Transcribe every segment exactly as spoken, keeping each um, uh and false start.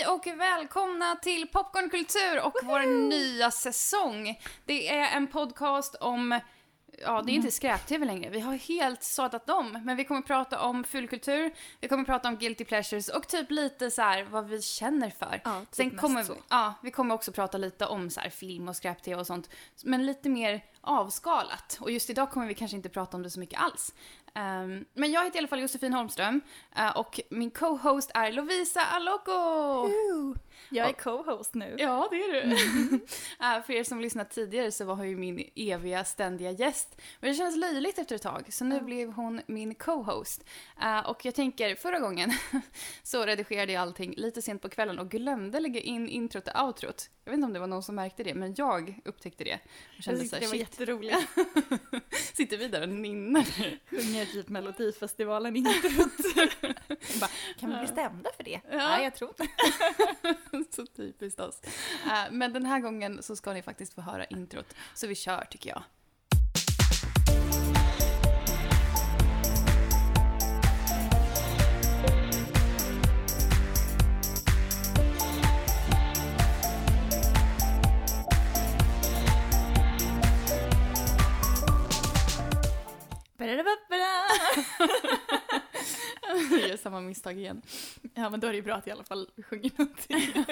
och välkomna till Popcornkultur och Woho! Vår nya säsong. Det är en podcast om, ja det är inte skräp-tv längre, vi har helt satat om, men vi kommer prata om fulkultur, vi kommer prata om guilty pleasures och typ lite så här vad vi känner för. Ja, typ Sen kommer så. vi, ja, vi kommer också prata lite om så här film och skräp-tv och sånt, men lite mer avskalat. Och just idag kommer vi kanske inte prata om det så mycket alls. Um, men jag heter i alla fall Josefin Holmström uh, och min co-host är Lovisa Aloko. Uh, jag är co-host nu. Ja, det är du. uh, för er som lyssnat tidigare så var hon ju min eviga, ständiga gäst. Men det känns löjligt efter ett tag, så nu mm. blev hon min co-host. Uh, och jag tänker, förra gången så redigerade jag allting lite sent på kvällen och glömde lägga in introt och outrot. Jag vet inte om det var någon som märkte det, men jag upptäckte det. Och kände så här, det var jätteroligt. Sitter vi där och nynnar. Sjunger typ Melodifestivalen introt. Bara, kan vi bli stämda för det? Ja. Nej, jag tror inte. Så typiskt oss. Uh, men den här gången så ska ni faktiskt få höra introt. Så vi kör tycker jag. Jag gör samma misstag igen. Ja, men då är det ju bra att i alla fall sjunger någonting.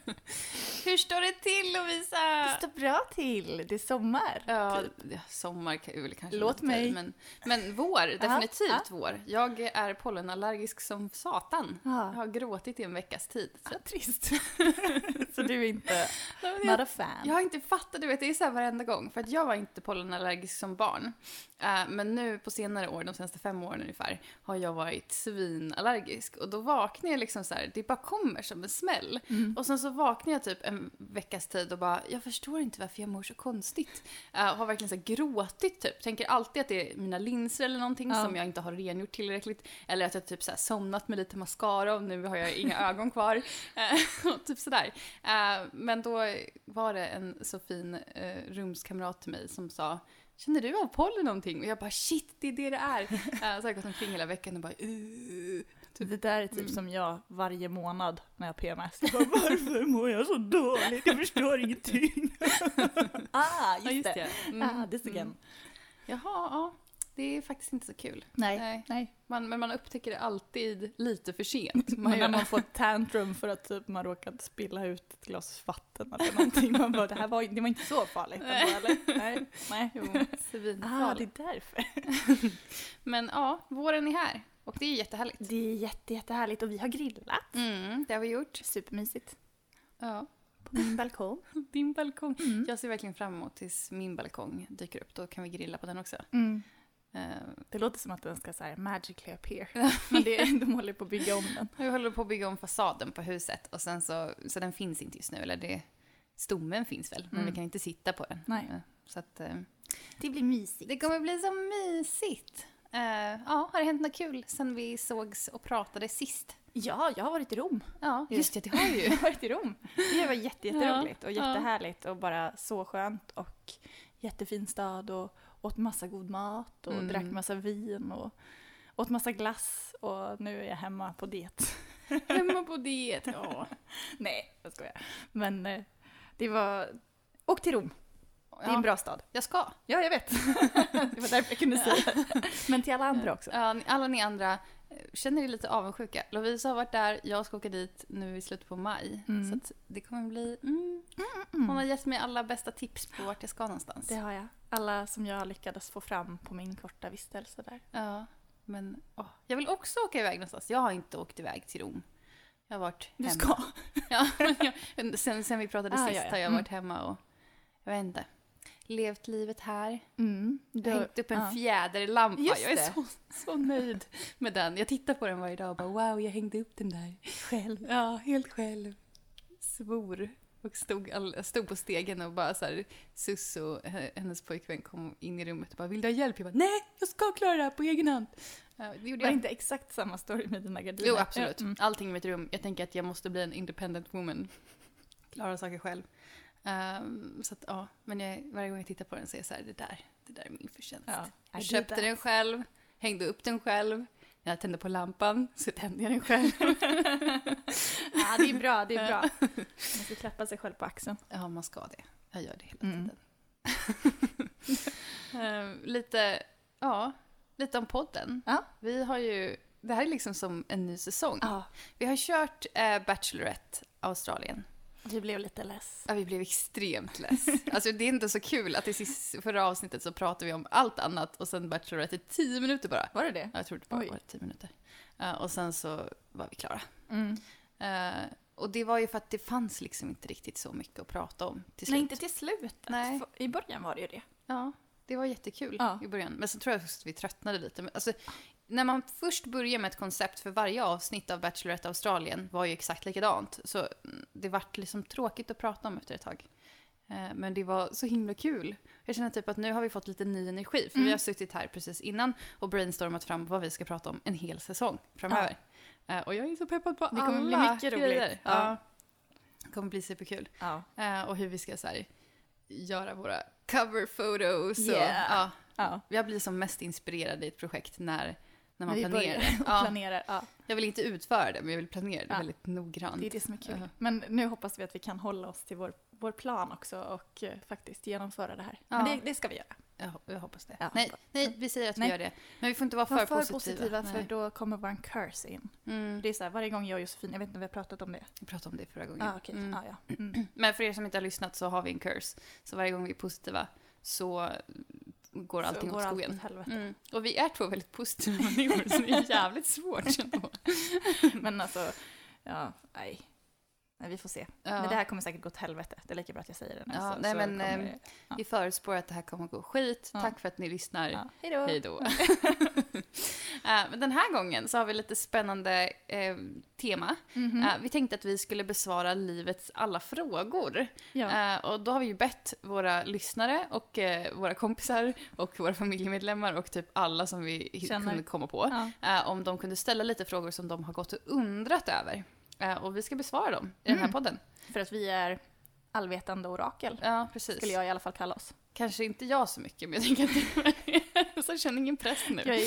Hur står det till, Lovisa? Det står bra till. Det är sommar. Ja, typ. ja sommar är väl kanske Låt lite, mig. Men, men vår, definitivt aha. vår. Jag är pollenallergisk som satan. Aha. Jag har gråtit i en veckas tid. Så trist. Så du är inte jag, not a fan. Jag har inte fattat, du vet, det är så här varenda gång. För att jag var inte pollenallergisk som barn. Uh, men nu på senare år, de senaste fem åren ungefär, har jag varit svinallergisk. Och då vaknar jag liksom så här, det bara kommer som en smäll. Mm. Och sen så vaknar jag typ en veckas tid och bara, jag förstår inte varför jag mår så konstigt. Uh, har verkligen så här gråtit typ. Tänker alltid att det är mina linser eller någonting ja. Som jag inte har rengjort tillräckligt. Eller att jag typ så här somnat med lite mascara och nu har jag inga ögon kvar. Uh, typ sådär. Uh, men då var det en så fin uh, rumskamrat till mig som sa, känner du av pollen någonting? Och jag bara, shit, det är det det är. Uh, så har jag gått omkring hela veckan och bara, uh. Typ. Det där är typ mm. som jag varje månad när jag P M S. Jag bara, varför mår jag så dåligt? Jag förstår ingenting. ah, just, ja, just det. det. Mm. Ah, this again. Mm. Jaha, ja. Det är faktiskt inte så kul. Nej, nej. nej. Man, men man upptäcker det alltid lite för sent. Man, när man får tantrum för att typ man råkat spilla ut ett glas vatten eller någonting. Man bara, det här var, det var inte så farligt. Nej. Ändå, eller? Nej. Nej. Jo, ah, det är därför. Men ja, våren är här. Och det är jättehärligt. Det är jätte, jättehärligt och vi har grillat. Mm, det har vi gjort. Supermysigt. Ja. På min balkong. Din balkong. Mm. Jag ser verkligen fram emot tills min balkong dyker upp. Då kan vi grilla på den också. Mm. Det låter som att den ska så här magically appear. Men det, de håller på att bygga om den. Vi håller på att bygga om fasaden på huset. Och sen så, så den finns inte just nu. Eller det, stommen finns väl. Men mm. vi kan inte sitta på den. Nej. Så att, det blir mysigt. Det kommer bli så mysigt. Uh, ja, har det hänt något kul sen vi sågs och pratade sist? Ja, jag har varit i Rom. Ja, just det, det har ju. Jag har varit i Rom. Det var jätte, jätteroligt och jättehärligt och bara så skönt och jättefin stad och åt massa god mat och mm. drack massa vin och åt massa glass och nu är jag hemma på diet. Hemma på diet, ja. Nej, jag skojar. Men eh, det var... Åk till Rom. Det är en bra stad. Jag ska. Ja, jag vet. Det var därför jag kunde säga det. Men till alla andra också. Ja, alla ni andra känner er lite avundsjuka. Lovisa har varit där, jag ska åka dit nu i slutet på maj. Mm. Så att det kommer bli... Mm. Mm, mm. Hon har gett mig alla bästa tips på vart jag ska någonstans. Det har jag. Alla som jag lyckades få fram på min korta vistelse där. Ja, men åh, jag vill också åka iväg någonstans. Jag har inte åkt iväg till Rom. Jag har varit du hemma. Du ska? Ja, jag, sen, sen vi pratade ah, sist ja, ja. har jag varit hemma och jag vet inte. Levt livet här. Mm. Du har hängt upp en ja. fjäderlampa. Just jag är det. så, så nöjd med den. Jag tittar på den varje dag och bara wow, jag hängde upp den där. Själv. Ja, helt själv. Svor. Och stod, all, stod på stegen och bara så här, Sus och hennes pojkvän kom in i rummet och bara, vill du ha hjälp? Jag bara, nej, jag ska klara det här på egen hand. Ja, det gjorde jag. Inte exakt samma story med dina gardiner. Jo, absolut. Mm. Allting i mitt rum. Jag tänker att jag måste bli en independent woman. Klara saker själv. Um, så att, ja, men jag, varje gång jag tittar på den så är jag så här, det där, det där är min förtjänst. Ja, jag köpte den själv, hängde upp den själv, jag tänder på lampan, så tänder jag den själv. Ja, det är bra, det är bra. Man ska klappa sig själv på axeln. Ja, man ska det. Jag gör det hela Mm. tiden. uh, lite, ja, lite om podden. Ja. Vi har ju, det här är liksom som en ny säsong. Ja, Vi har kört uh, Bachelorette Australien. vi blev lite less. Ja, vi blev extremt less. Alltså det är inte så kul att i sista, förra avsnittet så pratade vi om allt annat och sen Bachelorette i tio minuter bara. Var det det? Ja, jag tror det bara Oj. var tio minuter. Uh, och sen så var vi klara. Mm. Uh, och det var ju för att det fanns liksom inte riktigt så mycket att prata om till slut. Nej, inte till slutet. Nej. För- I början var det ju det. Ja, det var jättekul Ja. i början. Men så tror jag att vi tröttnade lite. Men alltså, när man först börjar med ett koncept för varje avsnitt av Bachelorette Australien var ju exakt likadant. Så mm, det vart liksom tråkigt att prata om efter ett tag. Eh, Men det var så himla kul. Jag känner typ att nu har vi fått lite ny energi. För Mm. vi har suttit här precis innan och brainstormat fram vad vi ska prata om en hel säsong framöver. Eh, Och jag är så peppad på Det kommer bli alla mycket grejer. roligt. Ja. Ja. Det kommer bli superkul. Ja. Eh, Och hur vi ska så här, göra våra cover photos. Och, Yeah. ja, Ja. jag blir som mest inspirerad i ett projekt när, när man När vi planerar. börjar och Ja, planerar. Ja, jag vill inte utföra det, men jag vill planera det Ja. väldigt noggrant. det är det som är kul. Ja. Men nu hoppas vi att vi kan hålla oss till vår, vår plan också och eh, faktiskt genomföra det här. Ja. Men det, det ska vi göra. Jag, jag hoppas det. Ja, nej, hoppas. nej, vi säger att Nej. vi gör det. Men vi får inte vara för, Var för positiva. positiva, för Nej. då kommer vår curse in. Mm. Det är så här, varje gång jag och Josefin, jag vet inte om vi har pratat om det. Vi pratade om det förra gången. Ah, okej. Mm. Ah, ja. Mm. Men för er som inte har lyssnat så har vi en curse. Så varje gång vi är positiva så går allting så åt går allt skogen. åt helvete. Mm. Och vi är två väldigt positiva människor, så det är jävligt svårt. Men alltså, ja, nej. Nej, vi får se. Ja. Men det här kommer säkert gå åt helvete. Det är lika bra att jag säger det nu. Ja, så, nej, så men, kommer ehm, det- ja. Vi förutspår att det här kommer gå skit. Ja. Tack för att ni lyssnar. Ja. Hej då. Hej då. Eh, Men den här gången så har vi lite spännande eh, tema. Mhm. Eh, vi tänkte att vi skulle besvara livets alla frågor. Ja. Eh, och då har vi ju bett våra lyssnare och eh, våra kompisar och våra familjemedlemmar och typ alla som vi hi- Känner. kunde komma på. Ja. Eh, om de kunde ställa lite frågor som de har gått och undrat över. Eh, och vi ska besvara dem i den här Mm. podden. För att vi är allvetande orakel, Ja, precis. skulle jag i alla fall kalla oss. Kanske inte jag så mycket, men jag tänker att det så jag känner ingen press nu. Jag är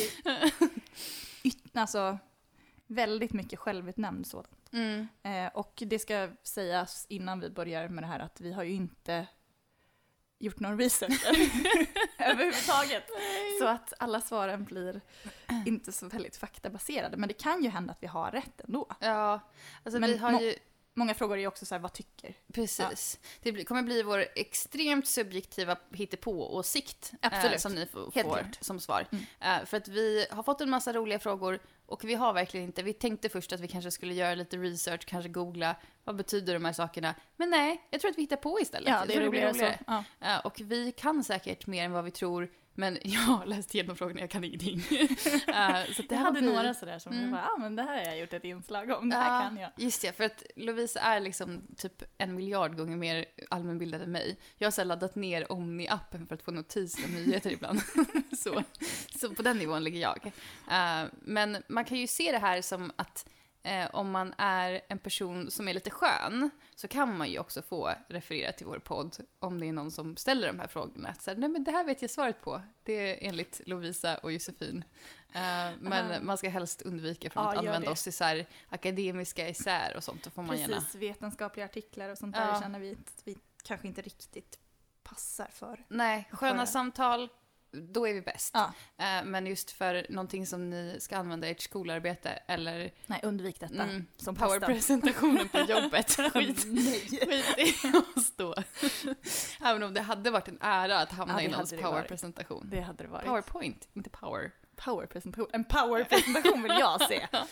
yt- alltså, väldigt mycket självutnämnd sådan. Mm. Eh, och det ska sägas innan vi börjar med det här att vi har ju inte gjort någon research överhuvudtaget. Så att alla svaren blir inte så väldigt faktabaserade. Men det kan ju hända att vi har rätt ändå. Ja, alltså Men vi har må- ju... Många frågor är ju också så här, vad tycker? Precis. Det blir- kommer bli vår extremt subjektiva hittepå-åsikt eh, Absolut. som ni får, Helt får klart. som svar. Mm. Eh, för att vi har fått en massa roliga frågor och vi har verkligen inte, vi tänkte först att vi kanske skulle göra lite research, kanske googla, vad betyder de här sakerna? Men nej, jag tror att vi hittar på istället. Ja, Jag det tror är blir roligare så. Ja. Eh, och vi kan säkert mer än vad vi tror, men jag har läst igenom frågorna, jag kan ingenting. Eh, så att det Jag här hade blir- några sådär som Mm. jag bara, ja ah, men det här har jag gjort ett inslag om, det här kan jag. Just det, för att Lovisa är liksom typ en miljard gånger mer allmänbildad än mig. Jag har så här laddat ner Omni-appen för att få notiser om nyheter ibland. så, så på den nivån ligger jag. Eh, men man kan ju se det här som att eh, om man är en person som är lite skön så kan man ju också få referera till vår podd om det är någon som ställer de här frågorna. Så här, nej men det här vet jag svaret på. Det är enligt Lovisa och Josefin. Eh, men Ah. man ska helst undvika från Ja, att gör använda det. oss i så här akademiska esär och sånt. Då får man Precis, gärna... vetenskapliga artiklar och sånt där Ja. känner vi att vi kanske inte riktigt passar för. Nej, sköna Sköna. samtal, då är vi bäst. Ja. Eh, men just för någonting som ni ska använda i ert skolarbete eller Nej, undvik detta mm, som pastor. powerpresentationen på jobbet. Skit, Nej. skit i oss då. Även om det hade varit en ära att hamna Ja, det i någons hade det varit. powerpresentation. Det hade det varit. Powerpoint, inte power. Powerpresentation. En powerpresentation vill jag se. Ja,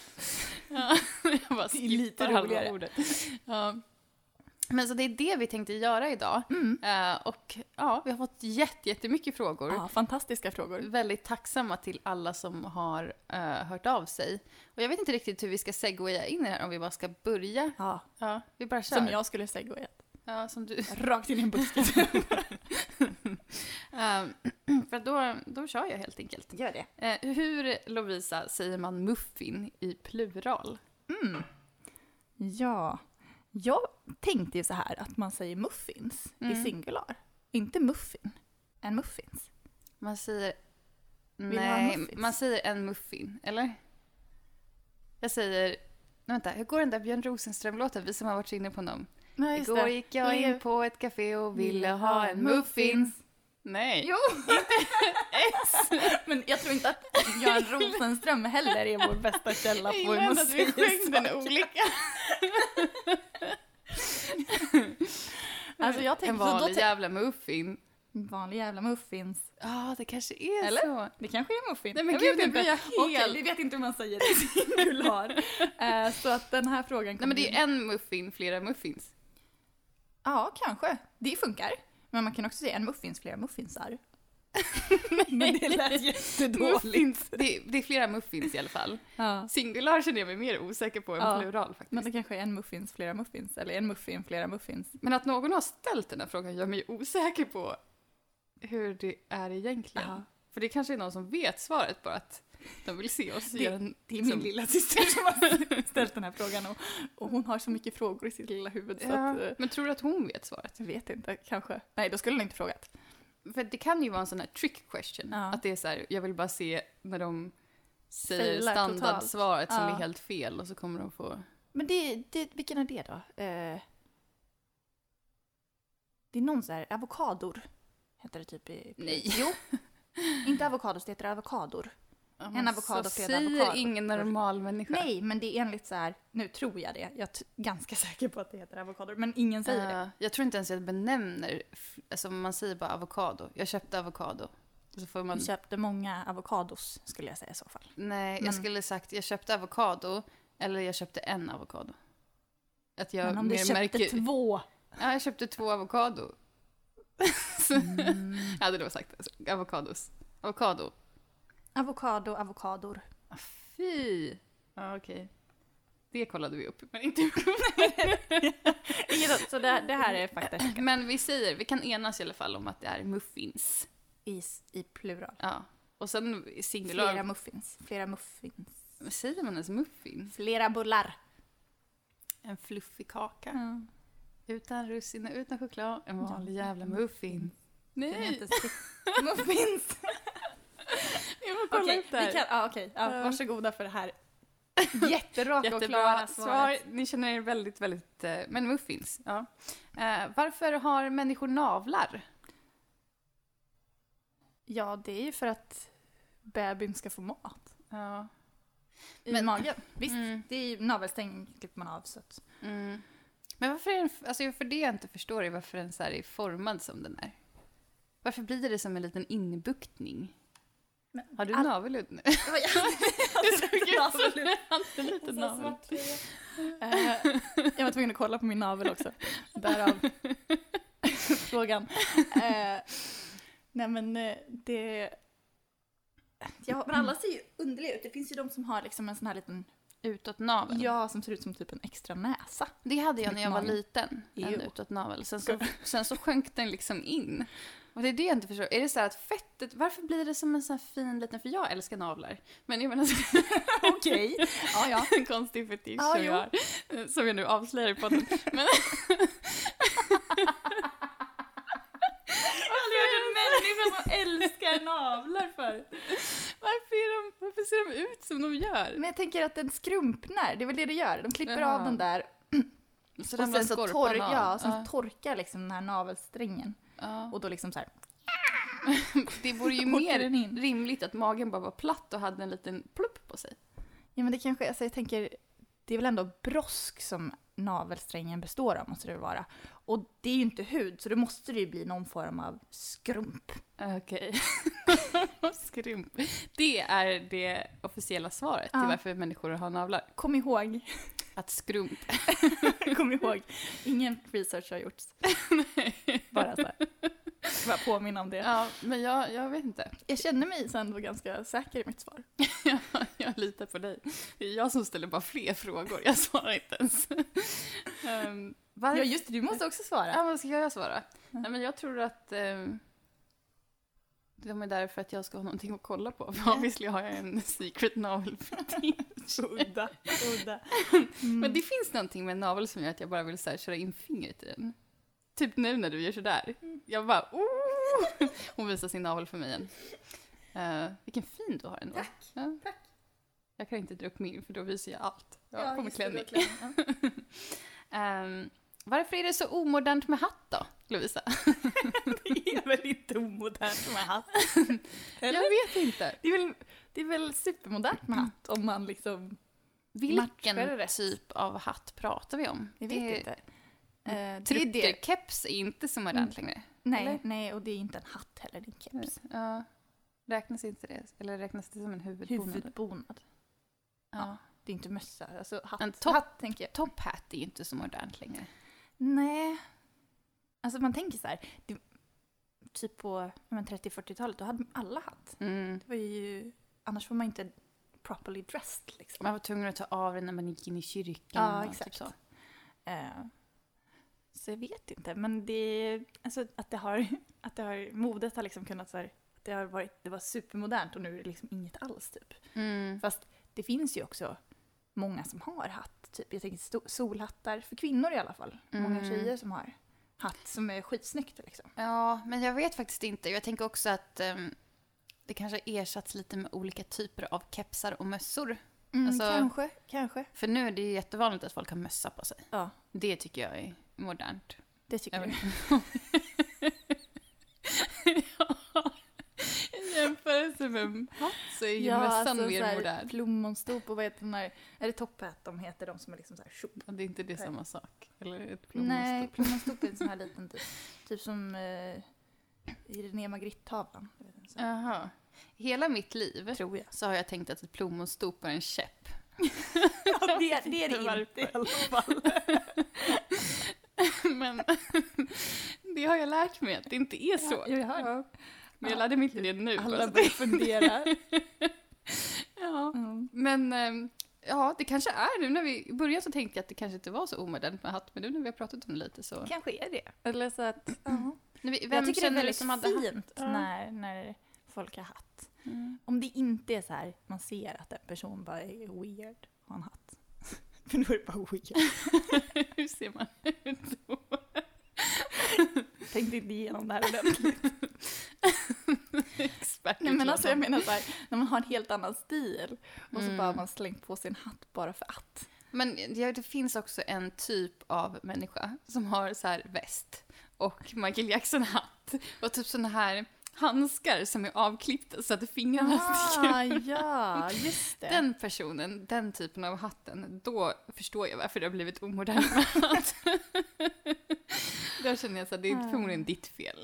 jag bara Det är lite skippar halva roligare. ordet. Ja. Men så det är det vi tänkte göra idag. Mm. Eh, och ja, vi har fått jätte, jättemycket frågor. Ja, fantastiska frågor. Väldigt tacksamma till alla som har eh, hört av sig. Och jag vet inte riktigt hur vi ska segwaya in i det här, om vi bara ska börja. Ja, Ja, vi bara kör. som jag skulle säga. Ja, som du. Rakt in i en buske. Ehm, för då, då kör jag helt enkelt. Gör det. Eh, hur, Lovisa, säger man muffin i plural? Mm. Ja, jag tänkte ju så här att man säger muffins i Mm. singular. Inte muffin. En muffins. Man säger... Vill du ha Nej, muffins? man säger en muffin, eller? Jag säger, nej, vänta, hur går den där Björn Rosenström-låten? Vi som har varit inne på dem. Nej, just Igår det. gick jag in på ett café och ville ha en muffins. Nej. Jo! Men jag tror inte att Björn Rosenström heller är vår bästa källa på musik. musik. Vi sjöng den olika. Alltså jag tänkte, en vanlig jävla muffin. En vanlig jävla muffins. Ja, ah, det kanske är Eller? så. Det kanske är muffin. Nej, men jag gud, vet nu blir jag helt... Okej, vi vet inte hur man säger det i singular. uh, så att den här frågan kommer... Nej, men det är en muffin, flera muffins. Ja, kanske. Det funkar. Men man kan också säga en muffins, flera muffinsar. Men det lät jättedåligt. Muffins, det, det är flera muffins i alla fall. Ja. Singular känner jag mig mer osäker på än Ja. plural faktiskt. Men det kanske är en muffins, flera muffins. Eller en muffin, flera muffins. Men att någon har ställt den här frågan gör mig osäker på hur det är egentligen. Ja. För det kanske är någon som vet svaret, bara att de vill se oss Det- göra en... Det är min som- lilla syster som har ställt den här frågan. Och, och hon har så mycket frågor i sitt lilla huvud. Så Ja. att, eh, Men tror du att hon vet svaret? jag vet inte, kanske. Nej, då skulle hon inte frågat. För det kan ju vara en sån här trick question. Ja. Att det är så här, jag vill bara se när de säger Failar standardsvaret som Ja. är helt fel och så kommer de få... Men det, det, vilken är det då? Eh, det är någon så här, avokador. Heter det typ i... Nej. Jo. Inte avokados, det heter avokador. En avokado, så flera säger avokador. ingen normal människa. Nej, men det är enligt så här, nu tror jag det. Jag är t- ganska säker på att det heter avokador, men ingen säger det. Uh, jag tror inte ens jag benämner, f- alltså man säger bara avokado. Jag köpte avokado. Och så får man... Jag köpte många avokados, skulle jag säga i så fall. Nej, Men- jag skulle sagt jag köpte avokado eller jag köpte en avokado. Att jag men om du mer köpte märker... två. Ja, jag köpte två avokado. Mm. Jag hade då sagt alltså, avokados. Avokado. Avokado, avokador. Ah, fy! Ja, okej. Det kollade vi upp, men inte Inget, så det, det här är faktiskt Men vi säger, vi kan enas i alla fall om att det är muffins. i, i plural. Ja. Och sen singular. Flera muffins. Flera muffins. Säger man ens muffins? Flera bullar. En fluffig kaka. Mm. Utan russin och utan choklad. En vanlig jävla muffin. Den Nej! heter sti- muffins. Jag får kolla Okej, upp det vi här. kan, ja, okej. Ja, Ja. varsågoda för det här jätteraka och Jättebra klara svar. svaret. Ni känner er väldigt, väldigt... eh, Men muffins, ja. Eh, varför har människor navlar? Ja, det är ju för att bebisen ska få mat Ja. i Men- magen. Visst, Mm. det är ju navelstäng klipper man av. Så att... Mm. Men varför är den... Alltså för det jag inte förstår är varför den så här är formad som den är. Varför blir det som en liten inbuktning? Men, Har du all- navelludd nu? Det var jätte- En liten navel. Eh, jag var tvungen att kolla på min navel också. Därav frågan. Eh, nej men eh, det... Ja, men alla ser ju underliga ut. Det finns ju de som har liksom en sån här liten... Utåt navel? Ja, som ser ut som typ en extra näsa. Det hade jag när jag var Magen. liten. En Jo. utåt navel. Sen så, sen så sjönk den liksom in. Och det är det jag inte förstår. Är det så här att fettet... Varför blir det som en sån här fin liten... För jag älskar navlar. Men jag menar... Okej. Ja, ja. En konstig fetisch Ja, som, jo. jag har, som jag nu avslöjar på den. Men Jag har hört en människa som älskar navlar för. varför, är de, varför ser de ut som de gör? Men jag tänker att den skrumpnar. Det är väl det det gör. De klipper Jaha. av den där. Så Och den bara sen så skorpar torr, av. ja, sen Ja, torkar liksom den här navelsträngen. ja. Och då liksom så här. Det vore ju åker mer den in. rimligt att magen bara var platt och hade en liten plupp på sig. Ja, men det kanske, alltså jag tänker, det är väl ändå brosk som navelsträngen består av, måste det vara. Och det är ju inte hud, så då måste det ju bli någon form av skrump. Okej. Skrymp. Det är det officiella svaret Ja. till varför människor har navlar. Kom ihåg, Att skrump. kom ihåg, ingen research har gjorts. Bara så här. Bara påminna om det. Ja, men jag, jag vet inte. Jag känner mig sen ändå ganska säker i mitt svar. jag, jag litar på dig. Det är jag som ställer bara fler frågor. Jag svarar inte ens. um, varför? Ja, just det, du måste också svara. Ja, vad ska jag svara? Nej, men jag tror att um, de är där för att jag ska ha någonting att kolla på. För obviously har jag en secret navelfetisch. Udda, udda. Mm. Men det finns någonting med en navel som gör att jag bara vill så här, köra in fingret i den. Typ nu när du gör sådär. Jag bara, oh! Hon visar sin navel för mig igen. Uh, vilken fin du har ändå. Tack, Ja. tack. Jag kan inte dra upp min för då visar jag allt. Jag Ja, kommer just det, klänning. då klänning, um, varför är det så omodernt med hatt då, Lovisa? Det är väl inte omodernt med hatt? Jag vet inte. Det är väl, det är väl supermodernt med hatt om man liksom... Vilken matchar rätt. typ av hatt pratar vi om? Jag vet det, inte. Eh, det är det. Truckerkeps är inte så modernt längre. Nej, eller? nej, och det är inte en hatt heller, det är en keps. Ja. Räknas inte det? Eller räknas det som en huvudbonad? Huvudbonad. Ja. Det är inte mössa. Alltså hatt, En topp- hatt tänker jag. Top hat är ju inte så modernt längre. Nej. Alltså man tänker så här. Det, typ på trettio-fyrtiotalet, då hade alla hatt. Mm. Det var ju, annars var man inte properly dressed liksom. Man var tvungen att ta av den när man gick in i kyrkan. Ja, och exakt. Typ så. Eh, så jag vet inte, men det, alltså att det har, att det har, modet har liksom kunnat så här, att det har varit, det var supermodernt och nu är det liksom inget alls typ. Mm. Fast det finns ju också många som har hatt, typ. Jag tänker sto- solhattar, för kvinnor i alla fall. Många Mm. tjejer som har hatt som är skitsnyggt liksom. Ja, men jag vet faktiskt inte. Jag tänker också att um, det kanske ersatts lite med olika typer av kepsar och mössor. Mm, Alltså- kanske, kanske. För nu är det ju jättevanligt att folk har mössa på sig. Ja, Det tycker jag är modernt. det tycker Jag du. Ja. I jämförelse med hatt så är ju mössan mer så här modern. plommonstop och vad heter den här, är det top hat de heter, de som är liksom så här tjopp. Ja, det är inte det samma sak. Eller ett Nej, plommonstop. plommonstop är en sån här liten typ. Typ som eh, i René Magritte-tavlan. du vet, så. Jaha. Hela mitt liv Tror jag. så har jag tänkt att ett plommonstop är en käpp. Ja, det, det är det Varför? inte i alla fall. Men det har jag lärt mig att det inte är så. Ja, jag hör. Ja. Men jag lärde mig inte det nu. Alla Alltså. börjar fundera. Ja. Mm. Men ehm, ja, det kanske är nu när vi i början så tänkte jag att det kanske inte var så omodernt med hatt, men nu när vi har pratat om det lite så. Kanske är det. Eller så att, ja. När vi, vem Jag tycker det är känner du väldigt som hade hatt? fint Ja. när, när folk har hatt. Mm. Om det inte är så här, man ser att en person bara är weird och har en hatt. För då är det bara weird. Hur ser man ut då? Tänkte inte igenom det här ordentligt. Expert. Nej men alltså jag menar så här, när man har en helt annan stil och så Mm. bara har man slängt på sin hatt bara för att. Men ja, det finns också en typ av människa som har så här väst och Michael Jackson-hatt och typ såna här handskar som är avklippta så att fingrarna sticker Ah, ut. ja, just det. Den personen, den typen av hatten, då förstår jag varför det har blivit omodernt med hatt. Då känner jag så att det är Ah. förmodligen ditt fel.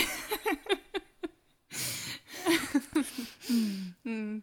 Mm.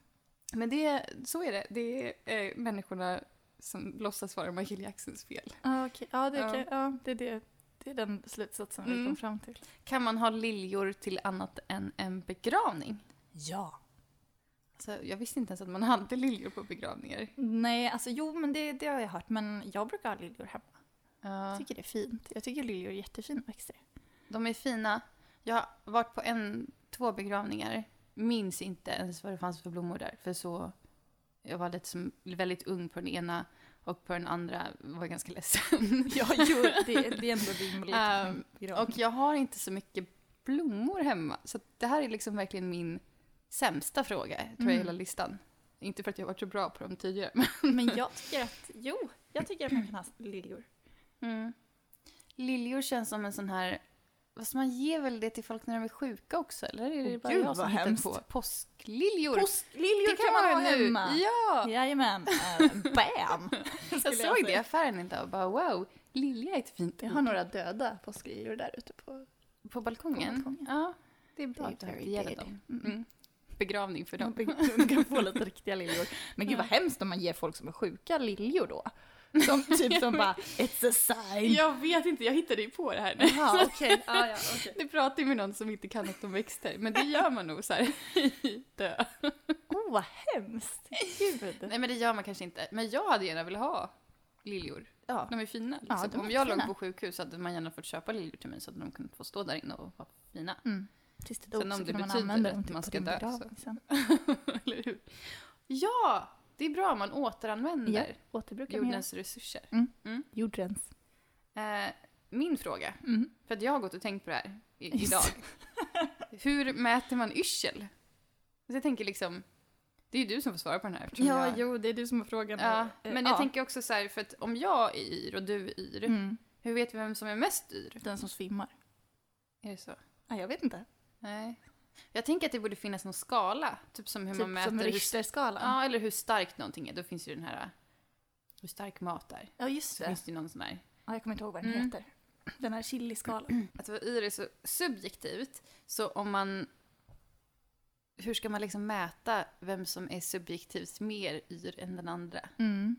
Men det, så är det. Det är eh, människorna som låtsas vara Michael Jacksons fel. Ah, okay. Ja, det, Ja. kan, ja det, är det, det är den slutsatsen vi Mm. kom fram till. Kan man ha liljor till annat än en begravning? Ja. Alltså, jag visste inte ens att man hade liljor på begravningar. Nej, alltså jo, men det, det har jag hört. Men jag brukar ha liljor hemma. Ja, Jag tycker det är fint. Jag tycker liljor är jättefina växter. de är fina. Jag har varit på en, två begravningar. Minns inte ens vad det fanns för blommor där. För så, jag var lite som, väldigt ung på den ena och på den andra var jag ganska ledsen. Ja, jo, det, det är ändå rimligt. Ehm, med Och jag har inte så mycket blommor hemma. Så att det här är liksom verkligen min sämsta fråga, tror jag, i Mm. hela listan. Inte för att jag har varit så bra på dem tidigare. Men jag tycker att, jo, jag tycker att man kan ha liljor. Mm. Liljor känns som en sån här... Fast man ger väl det till folk när de är sjuka också? Eller är det Åh, bara gud, jag som vad hittar hemskt. på? Påskliljor. Påskliljor det kan man ha nu. hemma. Ja! Jajamän, uh, bam! Jag såg det i affären inte och bara wow, lilja är ett fint Jag ord. har några döda påskliljor där ute på... På balkongen? På balkongen. Ja, det är bra Det är att du har very gett daily. dem. Mm. Mm. Begravning för dem. De kan få lite riktiga liljor. Men gud vad hemskt om man ger folk som är sjuka liljor då. Som typ som bara, it's a sign. Jag vet inte, jag hittade ju på det här nu. Jaha, okej. Ah, ja, okej. Det pratar ju med någon som inte kan något om växter, men det gör man nog så här dö. Oh, vad hemskt. Gud. Nej, men det gör man kanske inte. Men jag hade gärna velat ha liljor. Ja. De är fina. Ja, Liksom. de är Om jag fina. låg på sjukhus hade man gärna fått köpa liljor till mig så att de kunde få stå där inne och vara fina. Mm. Tills det dog Sen om så det kunde man betyder använda att dem typ man på ska din dö, begravning sen. Eller hur? Ja, det är bra. Man återanvänder Ja, återbrukar man jordens resurser. Mm. Mm. Jordens. Eh, min fråga, Mm. för att jag har gått och tänkt på det här i, idag. Hur mäter man yrsel? Så jag tänker liksom, Det är ju du som får svara på den här. Ja, jag... jo, det är du som har frågan. Ja, Eh, men jag ja. tänker också så här, för att om jag är yr och du är yr, Mm. hur vet vi vem som är mest yr? Den som svimmar. Är det så? Ja, jag vet inte. Nej. Jag tänker att det borde finnas någon skala, typ som hur Typ man mäter... som hur- Richterskalan. Ja, eller hur starkt någonting är. Då finns ju den här, hur stark mat är. Ja, just Så det. finns det ju någon sån här... Ja, jag kommer inte ihåg vad den Mm. heter. Den här chiliskalan. Att vara yr är så subjektivt, så om man... Hur ska man liksom mäta vem som är subjektivt mer yr än den andra? Mm.